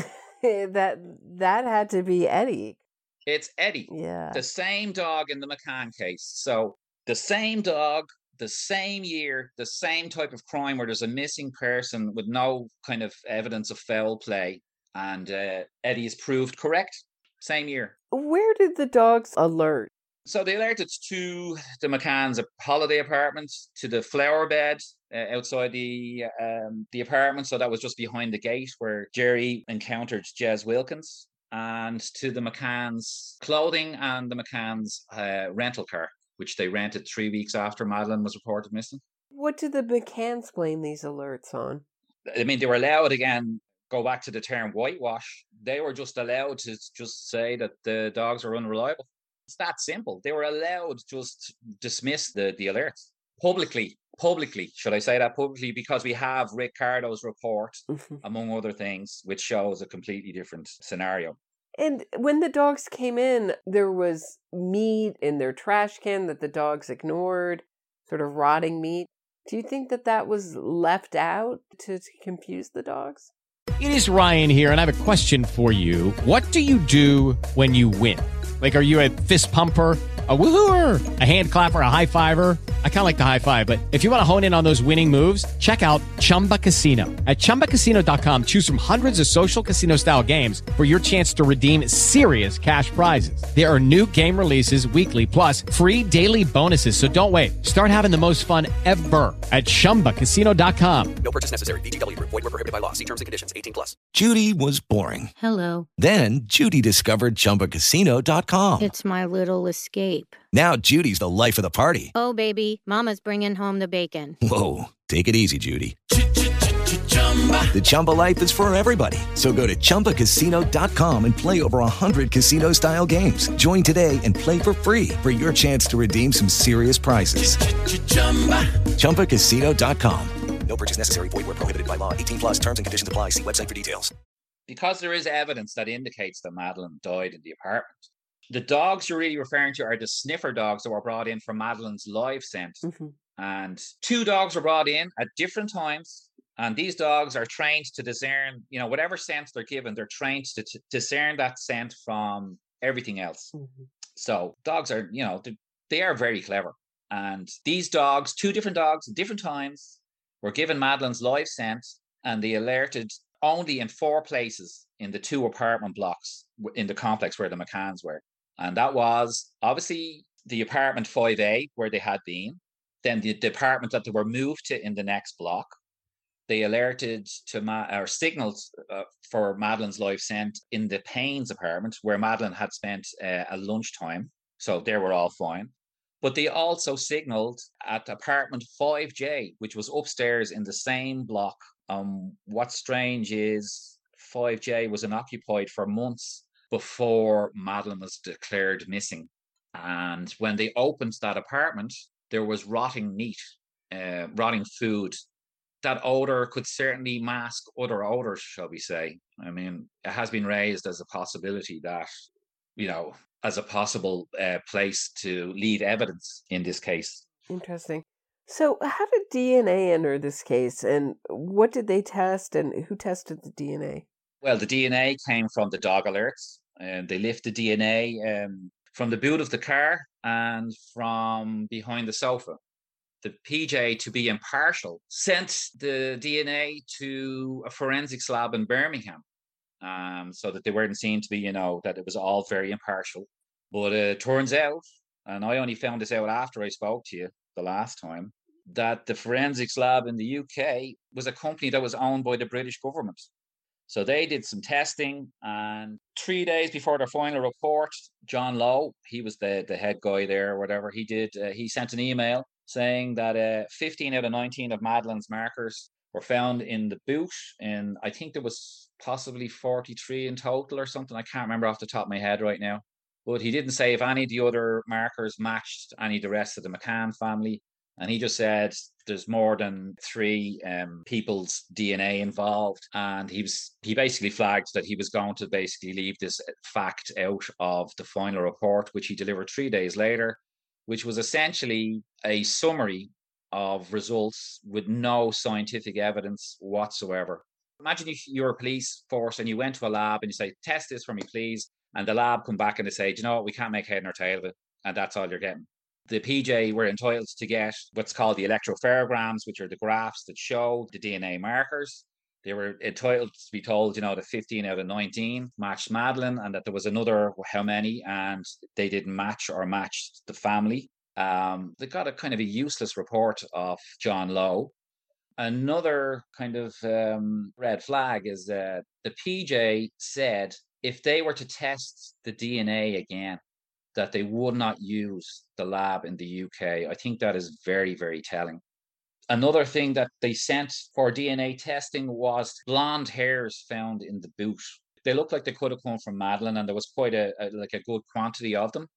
that had to be Eddie. It's Eddie. Yeah. The same dog in the McCann case. So the same dog, the same year, the same type of crime where there's a missing person with no kind of evidence of foul play. And Eddie is proved correct. Same year. Where did the dogs alert? So they alerted to the McCann's holiday apartment, to the flower bed outside the apartment. So that was just behind the gate where Jerry encountered Jez Wilkins. And to the McCann's clothing and the McCann's rental car, which they rented 3 weeks after Madeline was reported missing. What did the McCanns blame these alerts on? I mean, they were allowed, again, go back to the term whitewash. They were just allowed to just say that the dogs are unreliable. It's that simple. They were allowed to just dismiss the alerts publicly, should I say that publicly? Because we have Rick Cardo's report, among other things, which shows a completely different scenario. And when the dogs came in, there was meat in their trash can that the dogs ignored, sort of rotting meat. Do you think that was left out to confuse the dogs? It is Ryan here, and I have a question for you. What do you do when you win? Like, are you a fist pumper, a woohooer, a hand clapper, a high fiver? I kind of like the high five, but if you want to hone in on those winning moves, check out Chumba Casino. At ChumbaCasino.com, choose from hundreds of social casino-style games for your chance to redeem serious cash prizes. There are new game releases weekly, plus free daily bonuses. So don't wait. Start having the most fun ever at ChumbaCasino.com. No purchase necessary. VGW Group. Void where prohibited by law. See terms and conditions. 18+. Judy was boring. Hello. Then Judy discovered ChumbaCasino.com. It's my little escape. Now Judy's the life of the party. Oh, baby, mama's bringing home the bacon. Whoa, take it easy, Judy. The Chumba life is for everybody. So go to ChumbaCasino.com and play over 100 casino-style games. Join today and play for free for your chance to redeem some serious prizes. ChumbaCasino.com. No purchase necessary. Void where prohibited by law. 18+. Terms and conditions apply. See website for details. Because there is evidence that indicates that Madeline died in the apartment. The dogs you're really referring to are the sniffer dogs that were brought in from Madeline's live scent. And 2 dogs were brought in at different times. And these dogs are trained to discern, you know, whatever scent they're given, they're trained to discern that scent from everything else. So dogs are, you know, they are very clever. And these dogs, 2 different dogs at different times, were given Madeline's live scent, and they alerted only in 4 places in the 2 apartment blocks in the complex where the McCanns were. And that was obviously the apartment 5A where they had been, then the apartment that they were moved to in the next block. They alerted to signaled for Madeline's live scent in the Payne's apartment where Madeline had spent a lunchtime. So they were all fine. But they also signaled at apartment 5J, which was upstairs in the same block. What's strange is 5J was unoccupied for months before Madeleine was declared missing. And when they opened that apartment, there was rotting meat, rotting food. That odor could certainly mask other odors, shall we say. I mean, it has been raised as a possibility that, as a possible place to leave evidence in this case. Interesting. So how did DNA enter this case, and what did they test, and who tested the DNA? Well, the DNA came from the dog alerts, and they lifted DNA from the boot of the car and from behind the sofa. The PJ, to be impartial, sent the DNA to a forensics lab in Birmingham, so that they weren't seen to be, that it was all very impartial. But it turns out, and I only found this out after I spoke to you the last time, that the forensics lab in the UK was a company that was owned by the British government. So they did some testing, and 3 days before their final report, John Lowe, he was the head guy there or whatever, he sent an email saying that 15 out of 19 of Madeleine's markers were found in the boot, and I think there was possibly 43 in total or something. I can't remember off the top of my head right now. But he didn't say if any of the other markers matched any of the rest of the McCann family. And he just said there's more than 3 people's DNA involved. And he basically flagged that he was going to basically leave this fact out of the final report, which he delivered 3 days later, which was essentially a summary of results with no scientific evidence whatsoever. Imagine if you're a police force and you went to a lab and you say, test this for me, please. And the lab come back and they say, do you know what, we can't make head nor tail of it. And that's all you're getting. The PJ were entitled to get what's called the electropherograms, which are the graphs that show the DNA markers. They were entitled to be told, that 15 out of 19 matched Madeleine, and that there was another how many, and they didn't match or matched the family. They got a kind of a useless report of John Lowe. Another kind of red flag is that the PJ said if they were to test the DNA again, that they would not use the lab in the UK. I think that is very, very telling. Another thing that they sent for DNA testing was blonde hairs found in the boot. They looked like they could have come from Madeleine, and there was quite a good quantity of them.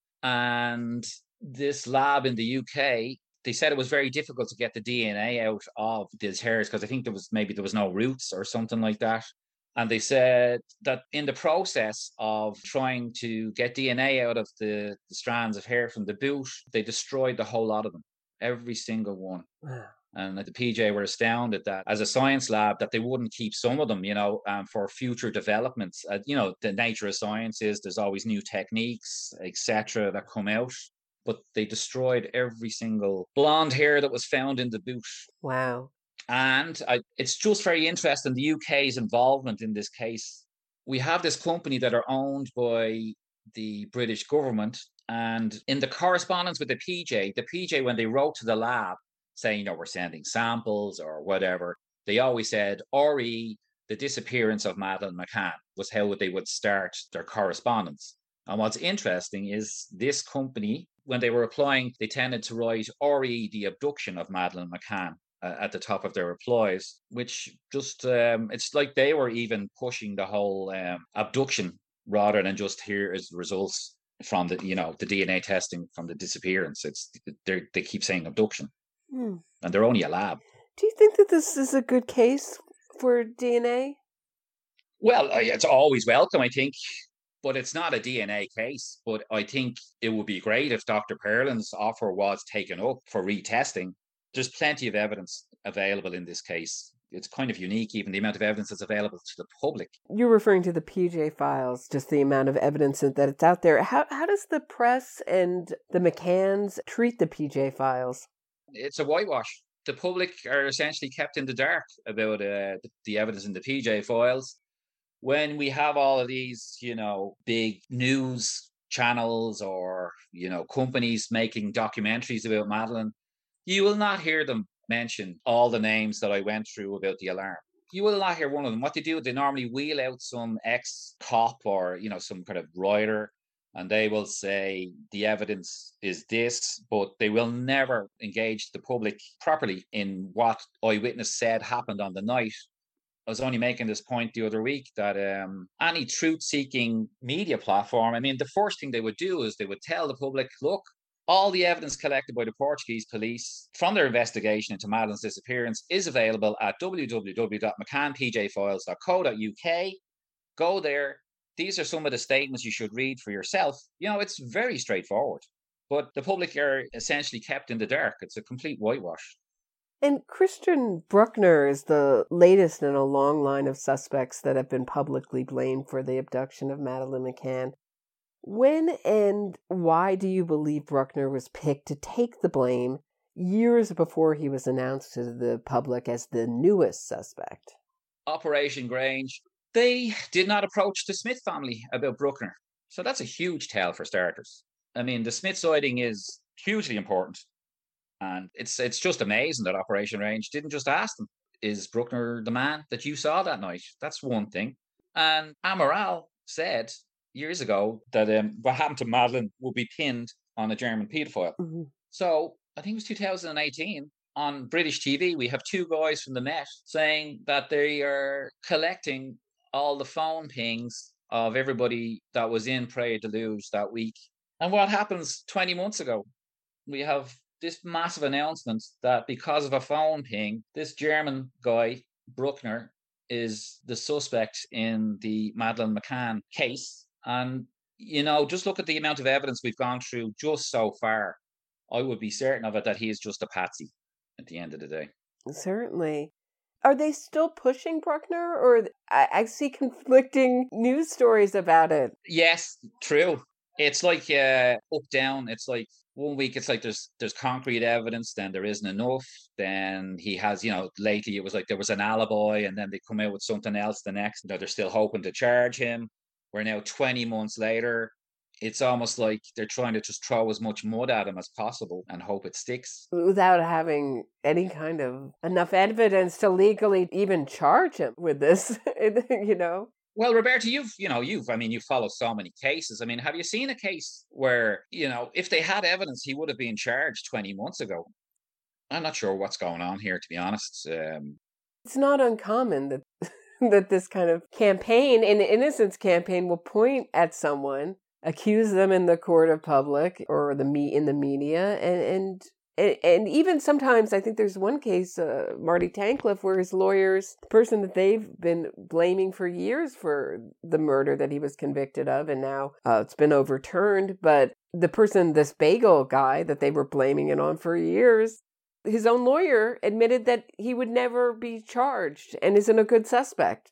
And this lab in the UK, they said it was very difficult to get the DNA out of these hairs because I think there was no roots or something like that. And they said that in the process of trying to get DNA out of the strands of hair from the boot, they destroyed the whole lot of them, every single one. Wow. And the PJ were astounded that as a science lab that they wouldn't keep some of them, for future developments. The nature of science is there's always new techniques, etc., that come out. But they destroyed every single blonde hair that was found in the boot. Wow. And it's just very interesting, the UK's involvement in this case. We have this company that are owned by the British government. And in the correspondence with the PJ, when they wrote to the lab saying, we're sending samples or whatever, they always said, RE, the disappearance of Madeleine McCann, was how they would start their correspondence. And what's interesting is this company, when they were applying, they tended to write RE, the abduction of Madeleine McCann, at the top of their replies, which just, it's like they were even pushing the whole abduction rather than just here is the results from the DNA testing from the disappearance. They keep saying abduction, and they're only a lab. Do you think that this is a good case for DNA? Well, it's always welcome, I think, but it's not a DNA case. But I think it would be great if Dr. Perlin's offer was taken up for retesting. There's plenty of evidence available in this case. It's kind of unique, even the amount of evidence that's available to the public. You're referring to the PJ files, just the amount of evidence that it's out there. How does the press and the McCanns treat the PJ files? It's a whitewash. The public are essentially kept in the dark about the evidence in the PJ files. When we have all of these, big news channels or, companies making documentaries about Madeleine, you will not hear them mention all the names that I went through about the alarm. You will not hear one of them. What they do, they normally wheel out some ex-cop or, some kind of writer and they will say the evidence is this, but they will never engage the public properly in what eyewitness said happened on the night. I was only making this point the other week that any truth-seeking media platform, I mean, the first thing they would do is they would tell the public, look, all the evidence collected by the Portuguese police from their investigation into Madeline's disappearance is available at www.mccannpjfiles.co.uk. Go there. These are some of the statements you should read for yourself. You know, it's very straightforward. But the public are essentially kept in the dark. It's a complete whitewash. And Christian Bruckner is the latest in a long line of suspects that have been publicly blamed for the abduction of Madeleine McCann. When and why do you believe Bruckner was picked to take the blame years before he was announced to the public as the newest suspect? Operation Grange, they did not approach the Smith family about Bruckner. So that's a huge tell for starters. I mean, the Smith sighting is hugely important. And it's just amazing that Operation Range didn't just ask them, is Bruckner the man that you saw that night? That's one thing. And Amaral said years ago that what happened to Madeleine would be pinned on a German paedophile. Mm-hmm. So I think it was 2018 on British TV, we have two guys from the Met saying that they are collecting all the phone pings of everybody that was in Praia da Luz that week. And what happens 20 months ago? We have this massive announcement that because of a phone ping, this German guy, Bruckner, is the suspect in the Madeleine McCann case. And, you know, just look at the amount of evidence we've gone through just so far. I would be certain of it that he is just a patsy at the end of the day. Certainly. Are they still pushing Bruckner, or I see conflicting news stories about it? Yes, true. It's like up, down. It's like 1 week it's like there's concrete evidence, then there isn't enough. Then he has, you know, lately it was like there was an alibi, and then they come out with something else the next. You know, they're still hoping to charge him. We're now 20 months later. It's almost like they're trying to just throw as much mud at him as possible and hope it sticks. Without having any kind of enough evidence to legally even charge him with this, you know? Well, Roberta, you've followed so many cases. I mean, have you seen a case where, you know, if they had evidence, he would have been charged 20 months ago? I'm not sure what's going on here, to be honest. It's not uncommon that that this kind of campaign, an innocence campaign, will point at someone, accuse them in the court of public or in the media, and even sometimes, I think there's one case, Marty Tankleff, where his lawyers, the person that they've been blaming for years for the murder that he was convicted of, and now it's been overturned, but the person, this bagel guy that they were blaming it on for years, his own lawyer admitted that he would never be charged and isn't a good suspect.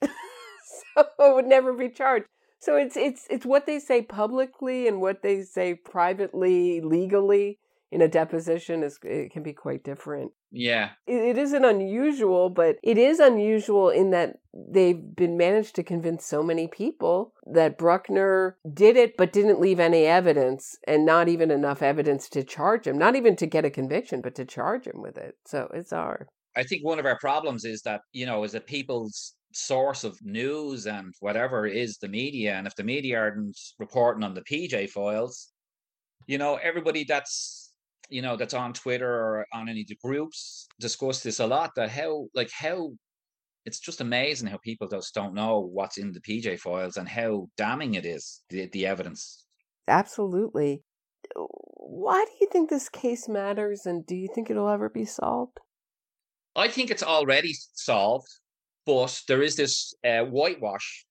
So would never be charged. So it's what they say publicly and what they say privately, legally in a deposition it can be quite different. Yeah. It isn't unusual, but it is unusual in that they've been managed to convince so many people that Bruckner did it, but didn't leave any evidence, and not even enough evidence to charge him, not even to get a conviction, but to charge him with it. So it's hard. I think one of our problems is that, you know, is that people's source of news and whatever is the media. And if the media aren't reporting on the PJ files, you know, everybody that's on Twitter or on any of the groups discuss this a lot, that how it's just amazing how people just don't know what's in the PJ files and how damning it is, the evidence. Absolutely. Why do you think this case matters, and do you think it'll ever be solved? I think it's already solved, but there is this whitewash.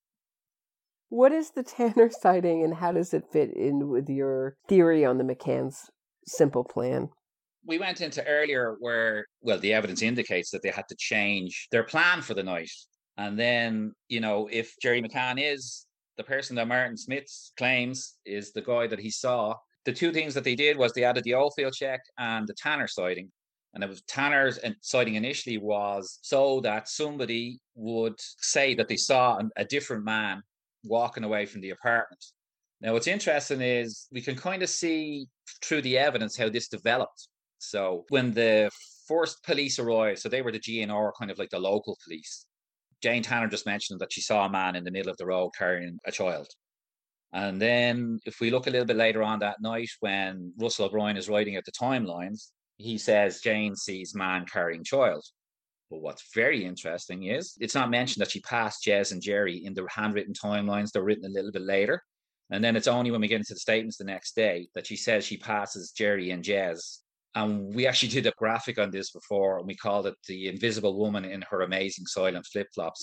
What is the Tanner sighting, and how does it fit in with your theory on the McCann's simple plan? We went into earlier where, well, the evidence indicates that they had to change their plan for the night. And then, you know, if Jerry McCann is the person that Martin Smith claims is the guy that he saw, the two things that they did was they added the Oldfield check and the Tanner sighting. And it was Tanner's sighting initially was so that somebody would say that they saw a different man walking away from the apartment. Now, what's interesting is we can kind of see through the evidence how this developed. So when the first police arrived, so they were the GNR, kind of like the local police. Jane Tanner just mentioned that she saw a man in the middle of the road carrying a child. And then if we look a little bit later on that night when Russell O'Brien is writing out the timelines, he says Jane sees man carrying child. But what's very interesting is it's not mentioned that she passed Jez and Jerry in the handwritten timelines. They're written a little bit later. And then it's only when we get into the statements the next day that she says she passes Jerry and Jez. And we actually did a graphic on this before, and we called it The Invisible Woman in Her Amazing Silent Flip-Flops.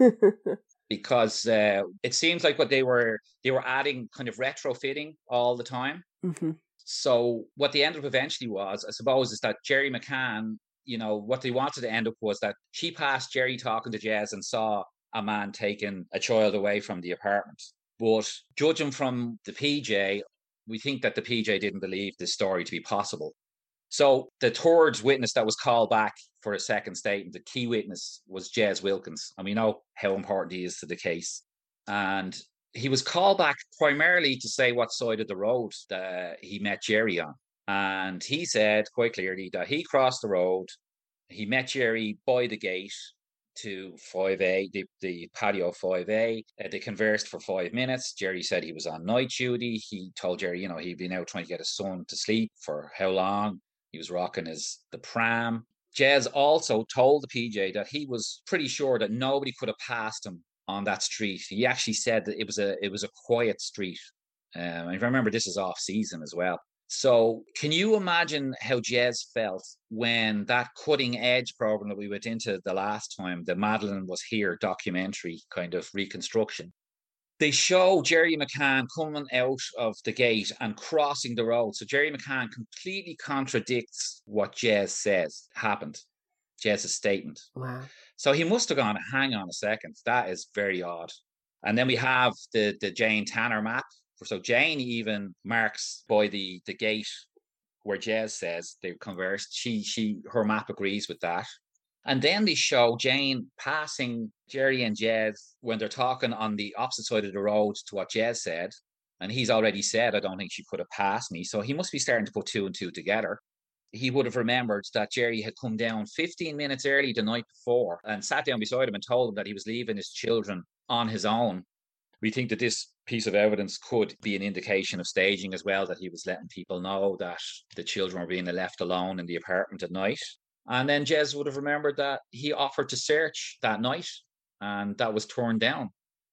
Because it seems like what they were adding kind of retrofitting all the time. Mm-hmm. So what they ended up eventually was, I suppose, is that Jerry McCann, what they wanted to end up was that she passed Jerry talking to Jez and saw a man taking a child away from the apartment. But judging from the PJ, we think that the PJ didn't believe this story to be possible. So the third witness that was called back for a second statement, the key witness, was Jez Wilkins. And we know how important he is to the case. And he was called back primarily to say what side of the road that he met Jerry on. And he said quite clearly that he crossed the road. He met Jerry by the gate to 5A, the patio 5A. They conversed for 5 minutes. Jerry said he was on night duty. He told Jerry, he'd been out trying to get his son to sleep for how long. He was rocking the pram. Jez also told the PJ that he was pretty sure that nobody could have passed him on that street. He actually said that it was a quiet street. And if I remember, this is off season as well. So can you imagine how Jez felt when that cutting edge program that we went into the last time, the Madeline Was Here documentary kind of reconstruction, they show Jerry McCann coming out of the gate and crossing the road. So Jerry McCann completely contradicts what Jez says happened, Jez's statement. Wow. So he must have gone, hang on a second, that is very odd. And then we have the Jane Tanner map. So Jane even marks by the gate where Jez says they conversed. Her map agrees with that. And then they show Jane passing Jerry and Jez when they're talking on the opposite side of the road to what Jez said. And he's already said, I don't think she could have passed me. So he must be starting to put two and two together. He would have remembered that Jerry had come down 15 minutes early the night before and sat down beside him and told him that he was leaving his children on his own. We think that this piece of evidence could be an indication of staging as well, that he was letting people know that the children were being left alone in the apartment at night. And then Jez would have remembered that he offered to search that night and that was turned down.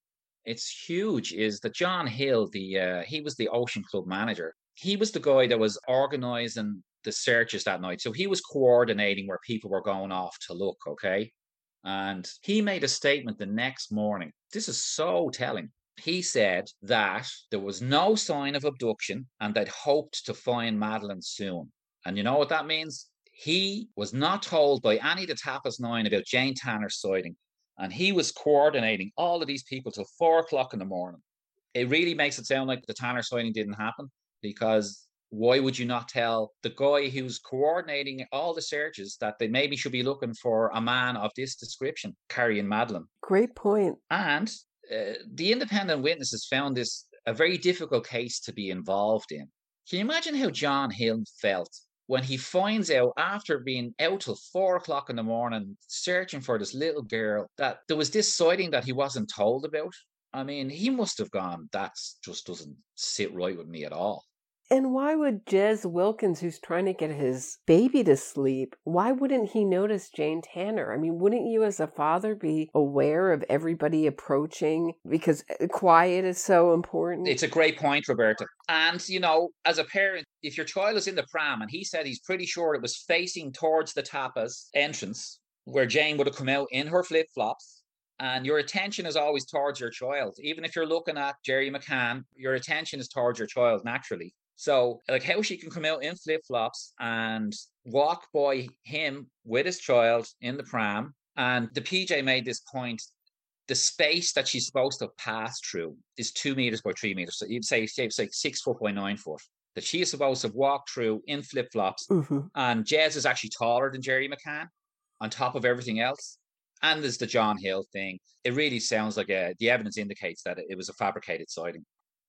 It's huge is that John Hill, he was the Ocean Club manager. He was the guy that was organising the searches that night. So he was coordinating where people were going off to look, okay? And he made a statement the next morning. This is so telling. He said that there was no sign of abduction and they'd hoped to find Madeline soon. And you know what that means? He was not told by any of the Tapas 9 about Jane Tanner's sighting. And he was coordinating all of these people till 4 o'clock in the morning. It really makes it sound like the Tanner sighting didn't happen, because why would you not tell the guy who's coordinating all the searches that they maybe should be looking for a man of this description carrying Madeline? Great point. And the independent witnesses found this a very difficult case to be involved in. Can you imagine how John Hill felt when he finds out, after being out till 4 o'clock in the morning searching for this little girl, that there was this sighting that he wasn't told about? I mean, he must have gone, that just doesn't sit right with me at all. And why would Jez Wilkins, who's trying to get his baby to sleep, why wouldn't he notice Jane Tanner? I mean, wouldn't you as a father be aware of everybody approaching? Because quiet is so important. It's a great point, Roberta. And, as a parent, if your child is in the pram and he said he's pretty sure it was facing towards the Tapas entrance, where Jane would have come out in her flip-flops, and your attention is always towards your child. Even if you're looking at Jerry McCann, your attention is towards your child naturally. So, how she can come out in flip-flops and walk by him with his child in the pram. And the PJ made this point, the space that she's supposed to pass through is 2 meters by 3 meters. So you'd say it's like 6 foot by 9 foot. That she is supposed to walk through in flip-flops. Mm-hmm. And Jez is actually taller than Jerry McCann on top of everything else. And there's the John Hill thing. It really sounds like the evidence indicates that it was a fabricated sighting.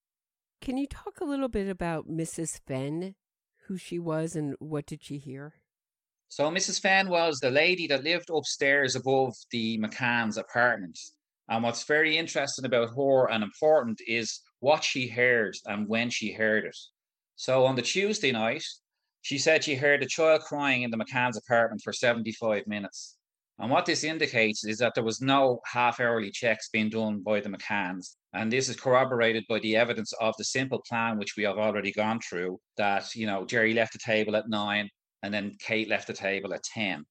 Can you talk a little bit about Mrs. Fenn, who she was and what did she hear? So Mrs. Fenn was the lady that lived upstairs above the McCann's apartment. And what's very interesting about her and important is what she heard and when she heard it. So on the Tuesday night, she said she heard a child crying in the McCann's apartment for 75 minutes. And what this indicates is that there was no half-hourly checks being done by the McCanns. And this is corroborated by the evidence of the simple plan, which we have already gone through, that, Jerry left the table at 9 and then Kate left the table at 10.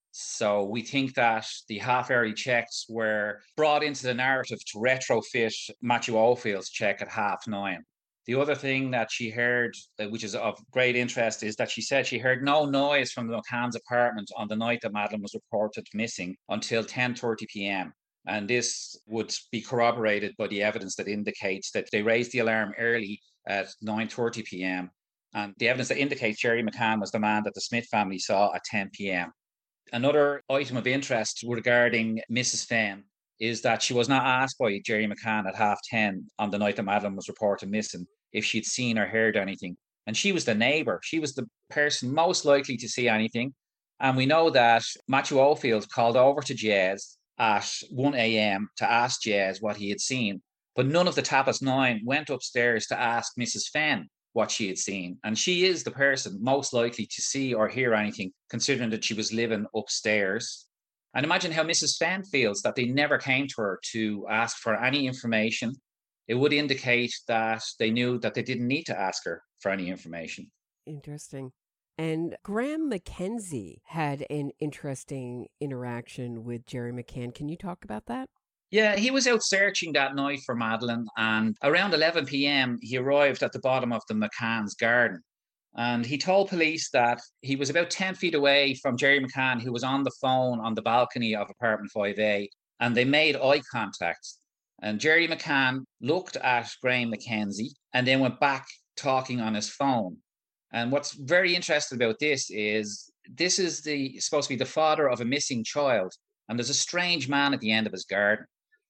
So we think that the half-hourly checks were brought into the narrative to retrofit Matthew Oldfield's check at 9:30. The other thing that she heard, which is of great interest, is that she said she heard no noise from the McCann's apartment on the night that Madeleine was reported missing until 10:30 p.m. And this would be corroborated by the evidence that indicates that they raised the alarm early at 9:30 p.m. And the evidence that indicates Jerry McCann was the man that the Smith family saw at 10 p.m. Another item of interest regarding Mrs. Fenn is that she was not asked by Jerry McCann at 10:30 on the night that Madeleine was reported missing if she'd seen or heard anything. And she was the neighbour. She was the person most likely to see anything. And we know that Matthew Oldfield called over to Jez at 1 a.m. to ask Jez what he had seen. But none of the Tapas 9 went upstairs to ask Mrs. Fenn what she had seen. And she is the person most likely to see or hear anything, considering that she was living upstairs. And imagine how Mrs. Fenn feels that they never came to her to ask for any information. It would indicate that they knew that they didn't need to ask her for any information. Interesting. And Graham Mackenzie had an interesting interaction with Jerry McCann. Can you talk about that? Yeah, he was out searching that night for Madeleine, and around 11 p.m. he arrived at the bottom of the McCann's garden. And he told police that he was about 10 feet away from Jerry McCann, who was on the phone on the balcony of apartment 5A, and they made eye contact. And Jerry McCann looked at Graham Mackenzie and then went back talking on his phone. And what's very interesting about this is supposed to be the father of a missing child. And there's a strange man at the end of his garden.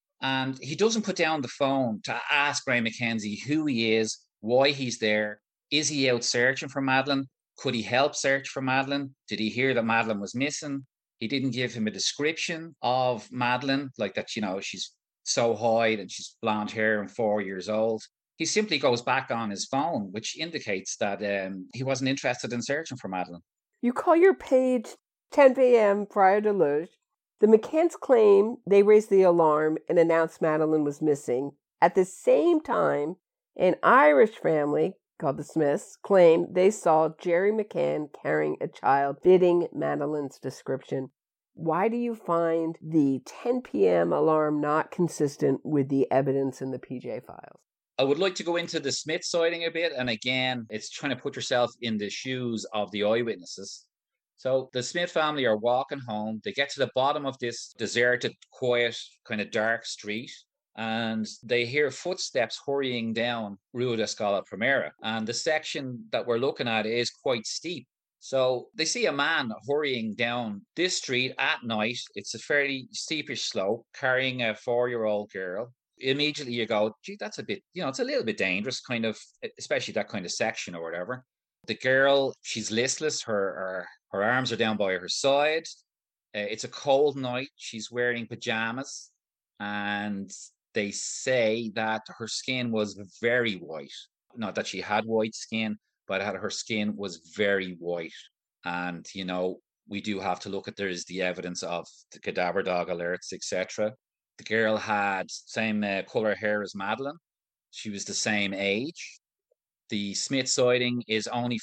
And he doesn't put down the phone to ask Graham Mackenzie who he is, why he's there. Is he out searching for Madeleine? Could he help search for Madeleine? Did he hear that Madeleine was missing? He didn't give him a description of Madeleine, like that, she's so high and she's blonde hair and 4 years old. He simply goes back on his phone, which indicates that he wasn't interested in searching for Madeleine. You call your page 10 p.m. prior to Luge. The McCanns claim they raised the alarm and announced Madeleine was missing. At the same time, an Irish family called the Smiths claimed they saw Jerry McCann carrying a child fitting Madeleine's description. Why do you find the 10 p.m. alarm not consistent with the evidence in the PJ files? I would like to go into the Smith sighting a bit. And again, it's trying to put yourself in the shoes of the eyewitnesses. So the Smith family are walking home. They get to the bottom of this deserted, quiet, kind of dark street. And they hear footsteps hurrying down Rua da Scala Primera. And the section that we're looking at is quite steep. So they see a man hurrying down this street at night. It's a fairly steepish slope, carrying a 4-year-old girl. Immediately you go, gee, that's a bit, it's a little bit dangerous, kind of, especially that kind of section or whatever. The girl, she's listless. Her arms are down by her side. It's a cold night. She's wearing pajamas. And they say that her skin was very white. Not that she had white skin, but her skin was very white. And, we do have to look at there's the evidence of the cadaver dog alerts, etc. The girl had same color hair as Madeleine. She was the same age. The Smith sighting is only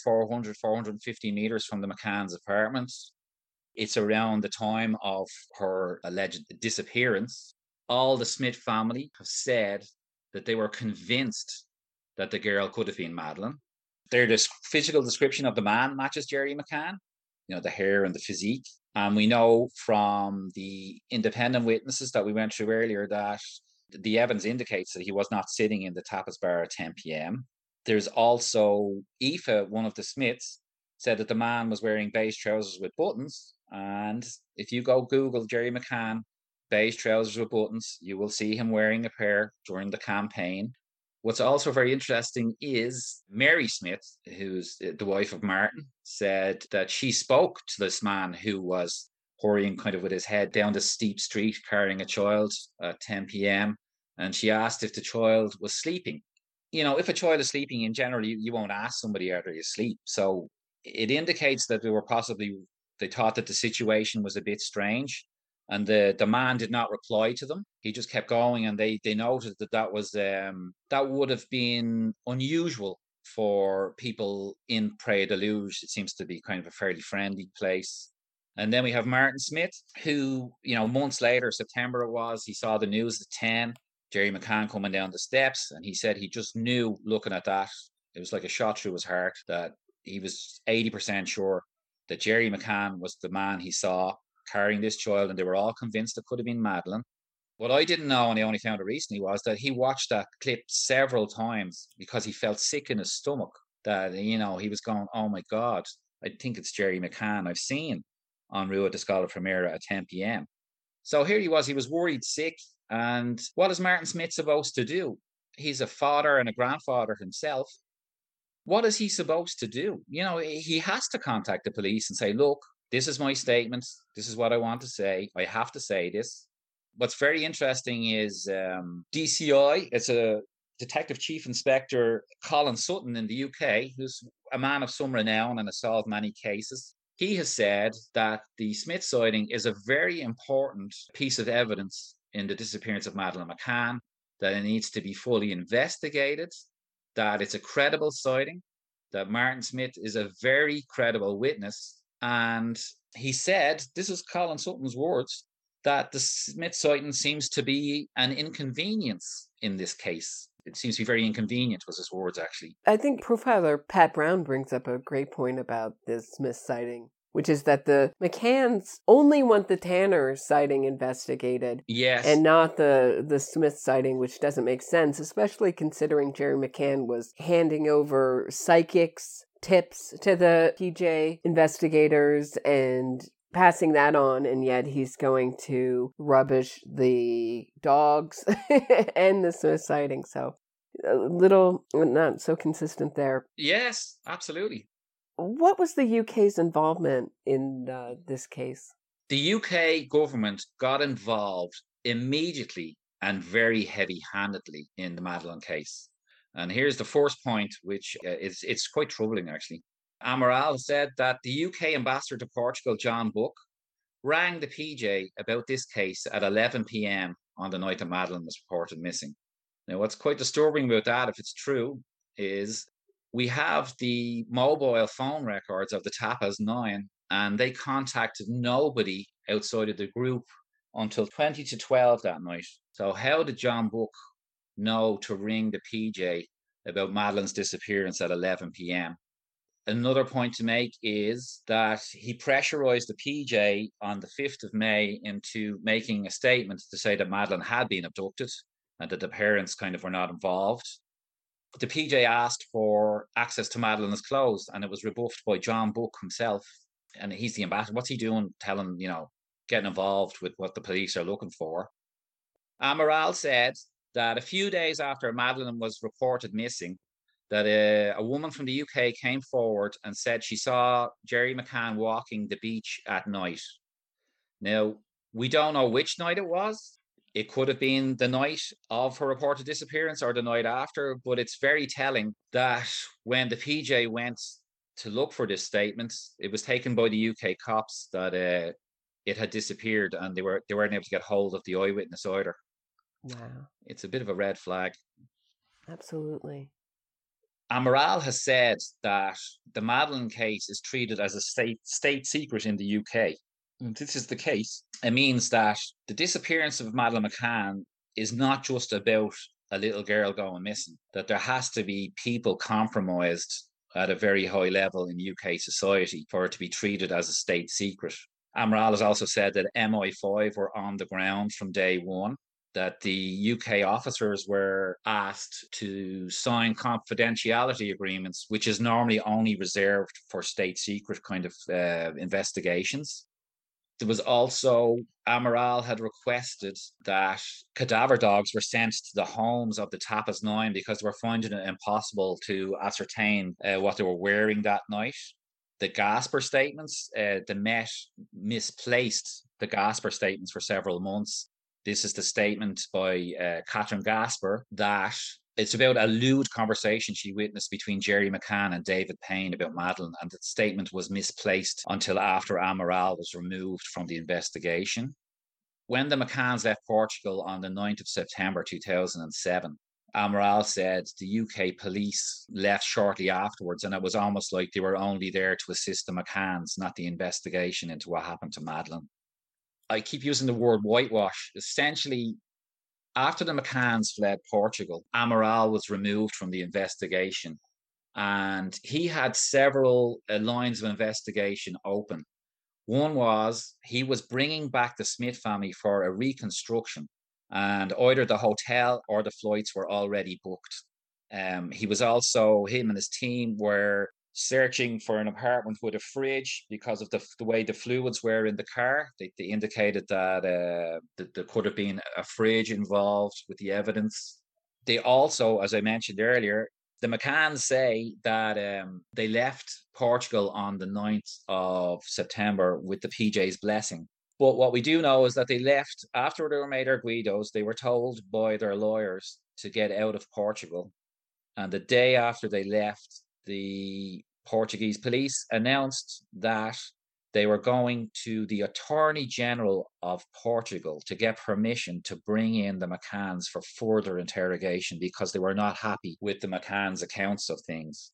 450 meters from the McCann's apartment. It's around the time of her alleged disappearance. All the Smith family have said that they were convinced that the girl could have been Madeleine. Their physical description of the man matches Jerry McCann, the hair and the physique. And we know from the independent witnesses that we went through earlier that the evidence indicates that he was not sitting in the tapas bar at 10 p.m. There's also Aoife, one of the Smiths, said that the man was wearing beige trousers with buttons. And if you go Google Jerry McCann, beige trousers with buttons, you will see him wearing a pair during the campaign. What's also very interesting is Mary Smith, who's the wife of Martin, said that she spoke to this man who was hurrying kind of with his head down the steep street carrying a child at 10 p.m. And she asked if the child was sleeping. if a child is sleeping in general, you won't ask somebody are they asleep. So it indicates that they thought that the situation was a bit strange. And the man did not reply to them. He just kept going, and they noted that would have been unusual for people in Praia da Luz. It seems to be kind of a fairly friendly place. And then we have Martin Smith, who, months later, September it was, he saw the news at 10, Jerry McCann coming down the steps, and he said he just knew, looking at that, it was like a shot through his heart, that he was 80% sure that Jerry McCann was the man he saw carrying this child, and they were all convinced it could have been Madeleine. What I didn't know, and I only found it recently, was that he watched that clip several times because he felt sick in his stomach. That, he was going, oh my God, I think it's Jerry McCann I've seen on Rua da Scala Primeira at 10 p.m. So here he was worried sick. And what is Martin Smith supposed to do? He's a father and a grandfather himself. What is he supposed to do? He has to contact the police and say, look, this is my statement. This is what I want to say. I have to say this. What's very interesting is DCI, it's a Detective Chief Inspector Colin Sutton in the UK, who's a man of some renown and has solved many cases. He has said that the Smith sighting is a very important piece of evidence in the disappearance of Madeleine McCann, that it needs to be fully investigated, that it's a credible sighting, that Martin Smith is a very credible witness. And he said, this is Colin Sutton's words, that the Smith sighting seems to be an inconvenience in this case. It seems to be very inconvenient, was his words, actually. I think profiler Pat Brown brings up a great point about this Smith sighting, which is that the McCanns only want the Tanner sighting investigated. Yes. And not the Smith sighting, which doesn't make sense, especially considering Jerry McCann was handing over psychics tips to the PJ investigators and passing that on, and yet he's going to rubbish the dogs and the Smith sighting. So a little not so consistent there. Yes, absolutely. What was the UK's involvement in this case? The UK government got involved immediately and very heavy-handedly in the Madeleine case. And here's the first point, which it's quite troubling, actually. Amaral said that the UK ambassador to Portugal, John Buck, rang the PJ about this case at 11 p.m. on the night that Madeleine was reported missing. Now, what's quite disturbing about that, if it's true, is we have the mobile phone records of the Tapas 9, and they contacted nobody outside of the group until 20 to 12 that night. So how did John Buck know to ring the PJ about Madeleine's disappearance at 11 p.m.? Another point to make is that he pressurized the PJ on the 5th of May into making a statement to say that Madeleine had been abducted and that the parents kind of were not involved. The PJ asked for access to Madeleine's clothes, and it was rebuffed by John Buck himself. And he's the ambassador. What's he doing telling, getting involved with what the police are looking for? Amaral said that a few days after Madeleine was reported missing, that a woman from the UK came forward and said she saw Jerry McCann walking the beach at night. Now, we don't know which night it was. It could have been the night of her reported disappearance or the night after, but it's very telling that when the PJ went to look for this statement, it was taken by the UK cops that it had disappeared, and they weren't able to get hold of the eyewitness either. Wow. It's a bit of a red flag. Absolutely. Amaral has said that the Madeleine case is treated as a state secret in the UK. And this is the case. It means that the disappearance of Madeleine McCann is not just about a little girl going missing, that there has to be people compromised at a very high level in UK society for it to be treated as a state secret. Amaral has also said that MI5 were on the ground from day one, that the UK officers were asked to sign confidentiality agreements, which is normally only reserved for state secret kind of investigations. There was also, Amaral had requested that cadaver dogs were sent to the homes of the Tapas 9 because they were finding it impossible to ascertain what they were wearing that night. The Gasper statements, the Met misplaced the Gasper statements for several months. This is the statement by Catherine Gasper that It's about a lewd conversation she witnessed between Jerry McCann and David Payne about Madeleine, and the statement was misplaced until after Amaral was removed from the investigation. When the McCanns left Portugal on the 9th of September 2007, Amaral said the UK police left shortly afterwards, and it was almost like they were only there to assist the McCanns, not the investigation into what happened to Madeleine. I keep using the word whitewash. Essentially, after the McCanns fled Portugal, Amaral was removed from the investigation, and he had several lines of investigation open. One was he was bringing back the Smith family for a reconstruction, and either the hotel or the flights were already booked. He was also, him and his team were searching for an apartment with a fridge because of the way the fluids were in the car. They indicated that there could have been a fridge involved with the evidence. They also, as I mentioned earlier, the McCanns say that they left Portugal on the 9th of September with the PJ's blessing. But what we do know is that they left after they were made arguidos. They were told by their lawyers to get out of Portugal. And the day after they left, the Portuguese police announced that they were going to the Attorney General of Portugal to get permission to bring in the McCanns for further interrogation because they were not happy with the McCanns' accounts of things.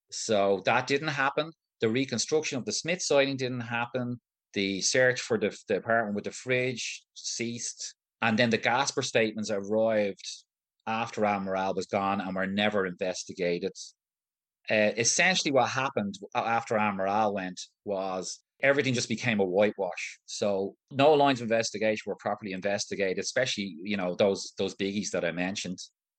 So that didn't happen. The reconstruction of the Smith sighting didn't happen. The search for the apartment with the fridge ceased. And then the Gasper statements arrived after Amaral was gone and were never investigated. Essentially what happened after Amaral went was everything just became a whitewash. So no lines of investigation were properly investigated, especially, those biggies that I mentioned.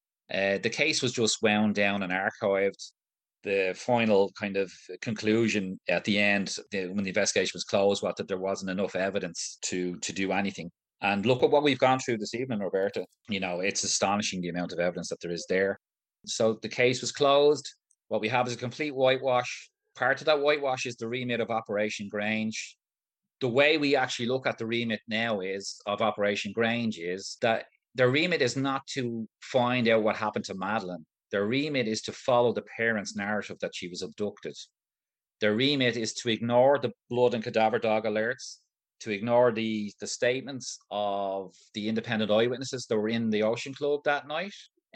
The case was just wound down and archived. The final kind of conclusion at the end, when the investigation was closed, was that there wasn't enough evidence to do anything. And look at what we've gone through this evening, Roberta. It's astonishing the amount of evidence that there is there. So the case was closed. What we have is a complete whitewash. Part of that whitewash is the remit of Operation Grange. The way we actually look at the remit now of Operation Grange is that the remit is not to find out what happened to Madeleine. The remit is to follow the parents' narrative that she was abducted. The remit is to ignore the blood and cadaver dog alerts, to ignore the statements of the independent eyewitnesses that were in the Ocean Club that night,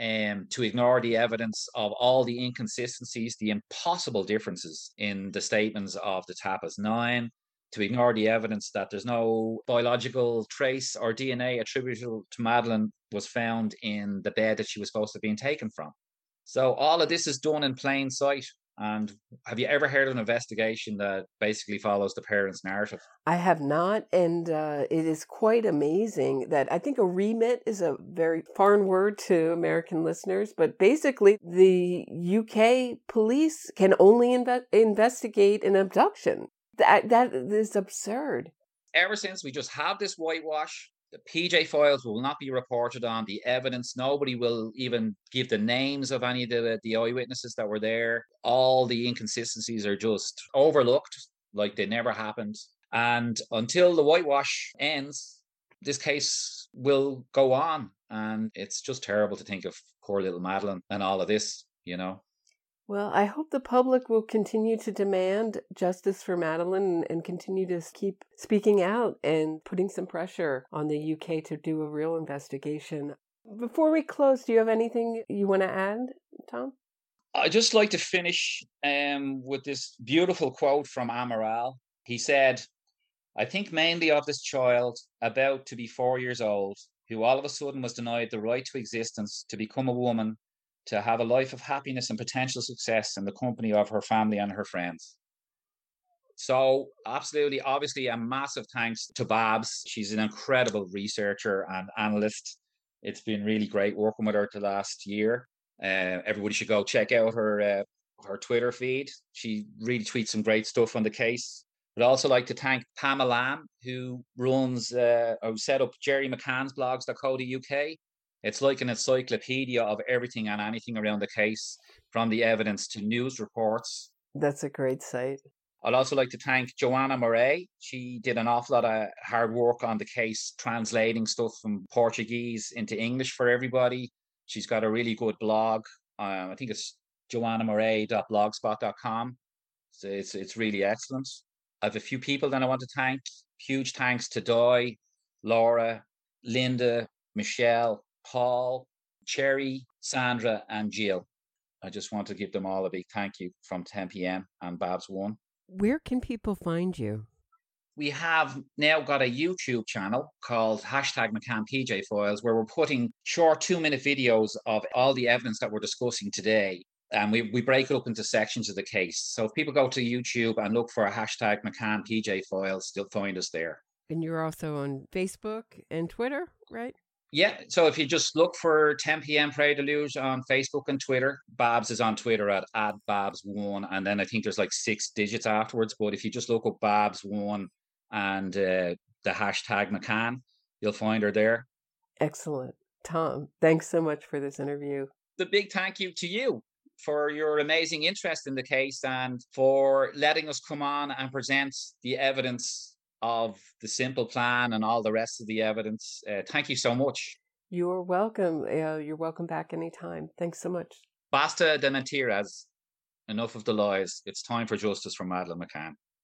to ignore the evidence of all the inconsistencies, the impossible differences in the statements of the Tapas 9, to ignore the evidence that there's no biological trace or DNA attributable to Madeleine was found in the bed that she was supposed to have been taken from. So all of this is done in plain sight. And have you ever heard of an investigation that basically follows the parents' narrative? I have not, and it is quite amazing that I think a remit is a very foreign word to American listeners, but basically the UK police can only investigate an abduction. That is absurd. Ever since we just have this whitewash, the PJ files will not be reported on. The evidence, nobody will even give the names of any of the eyewitnesses that were there. All the inconsistencies are just overlooked like they never happened. And until the whitewash ends, this case will go on. And it's just terrible to think of poor little Madeleine and all of this, Well, I hope the public will continue to demand justice for Madeleine and continue to keep speaking out and putting some pressure on the UK to do a real investigation. Before we close, do you have anything you want to add, Tom? I'd just like to finish with this beautiful quote from Amaral. He said, "I think mainly of this child, about to be 4 years old, who all of a sudden was denied the right to existence, to become a woman, to have a life of happiness and potential success in the company of her family and her friends." So absolutely, obviously, a massive thanks to Babs. She's an incredible researcher and analyst. It's been really great working with her the last year. Everybody should go check out her Twitter feed. She really tweets some great stuff on the case. I'd also like to thank Pamela Lamb, who runs or set up Jerry McCann's blogs.co.uk. It's like an encyclopedia of everything and anything around the case, from the evidence to news reports. That's a great site. I'd also like to thank Joanna Murray. She did an awful lot of hard work on the case, translating stuff from Portuguese into English for everybody. She's got a really good blog. I think it's joannamurray.blogspot.com. So it's really excellent. I have a few people that I want to thank. Huge thanks to Doy, Laura, Linda, Michelle, Paul, Cherry, Sandra, and Jill. I just want to give them all a big thank you from 10 p.m. and Babs One. Where can people find you? We have now got a YouTube channel called #McCann Files, where we're putting short 2-minute videos of all the evidence that we're discussing today. And we break it up into sections of the case. So if people go to YouTube and look for a #McCann Files, they'll find us there. And you're also on Facebook and Twitter, right? Yeah. So if you just look for 10 p.m. Prairie Deluge on Facebook and Twitter, Babs is on Twitter at @Babs1. And then I think there's like 6 digits afterwards. But if you just look up Babs1 and the #McCann, you'll find her there. Excellent. Tom, thanks so much for this interview. The big thank you to you for your amazing interest in the case and for letting us come on and present the evidence of the simple plan and all the rest of the evidence. Thank you so much. You're welcome. You're welcome back anytime. Thanks so much. Basta de mentiras. Enough of the lies. It's time for justice for Madeleine McCann.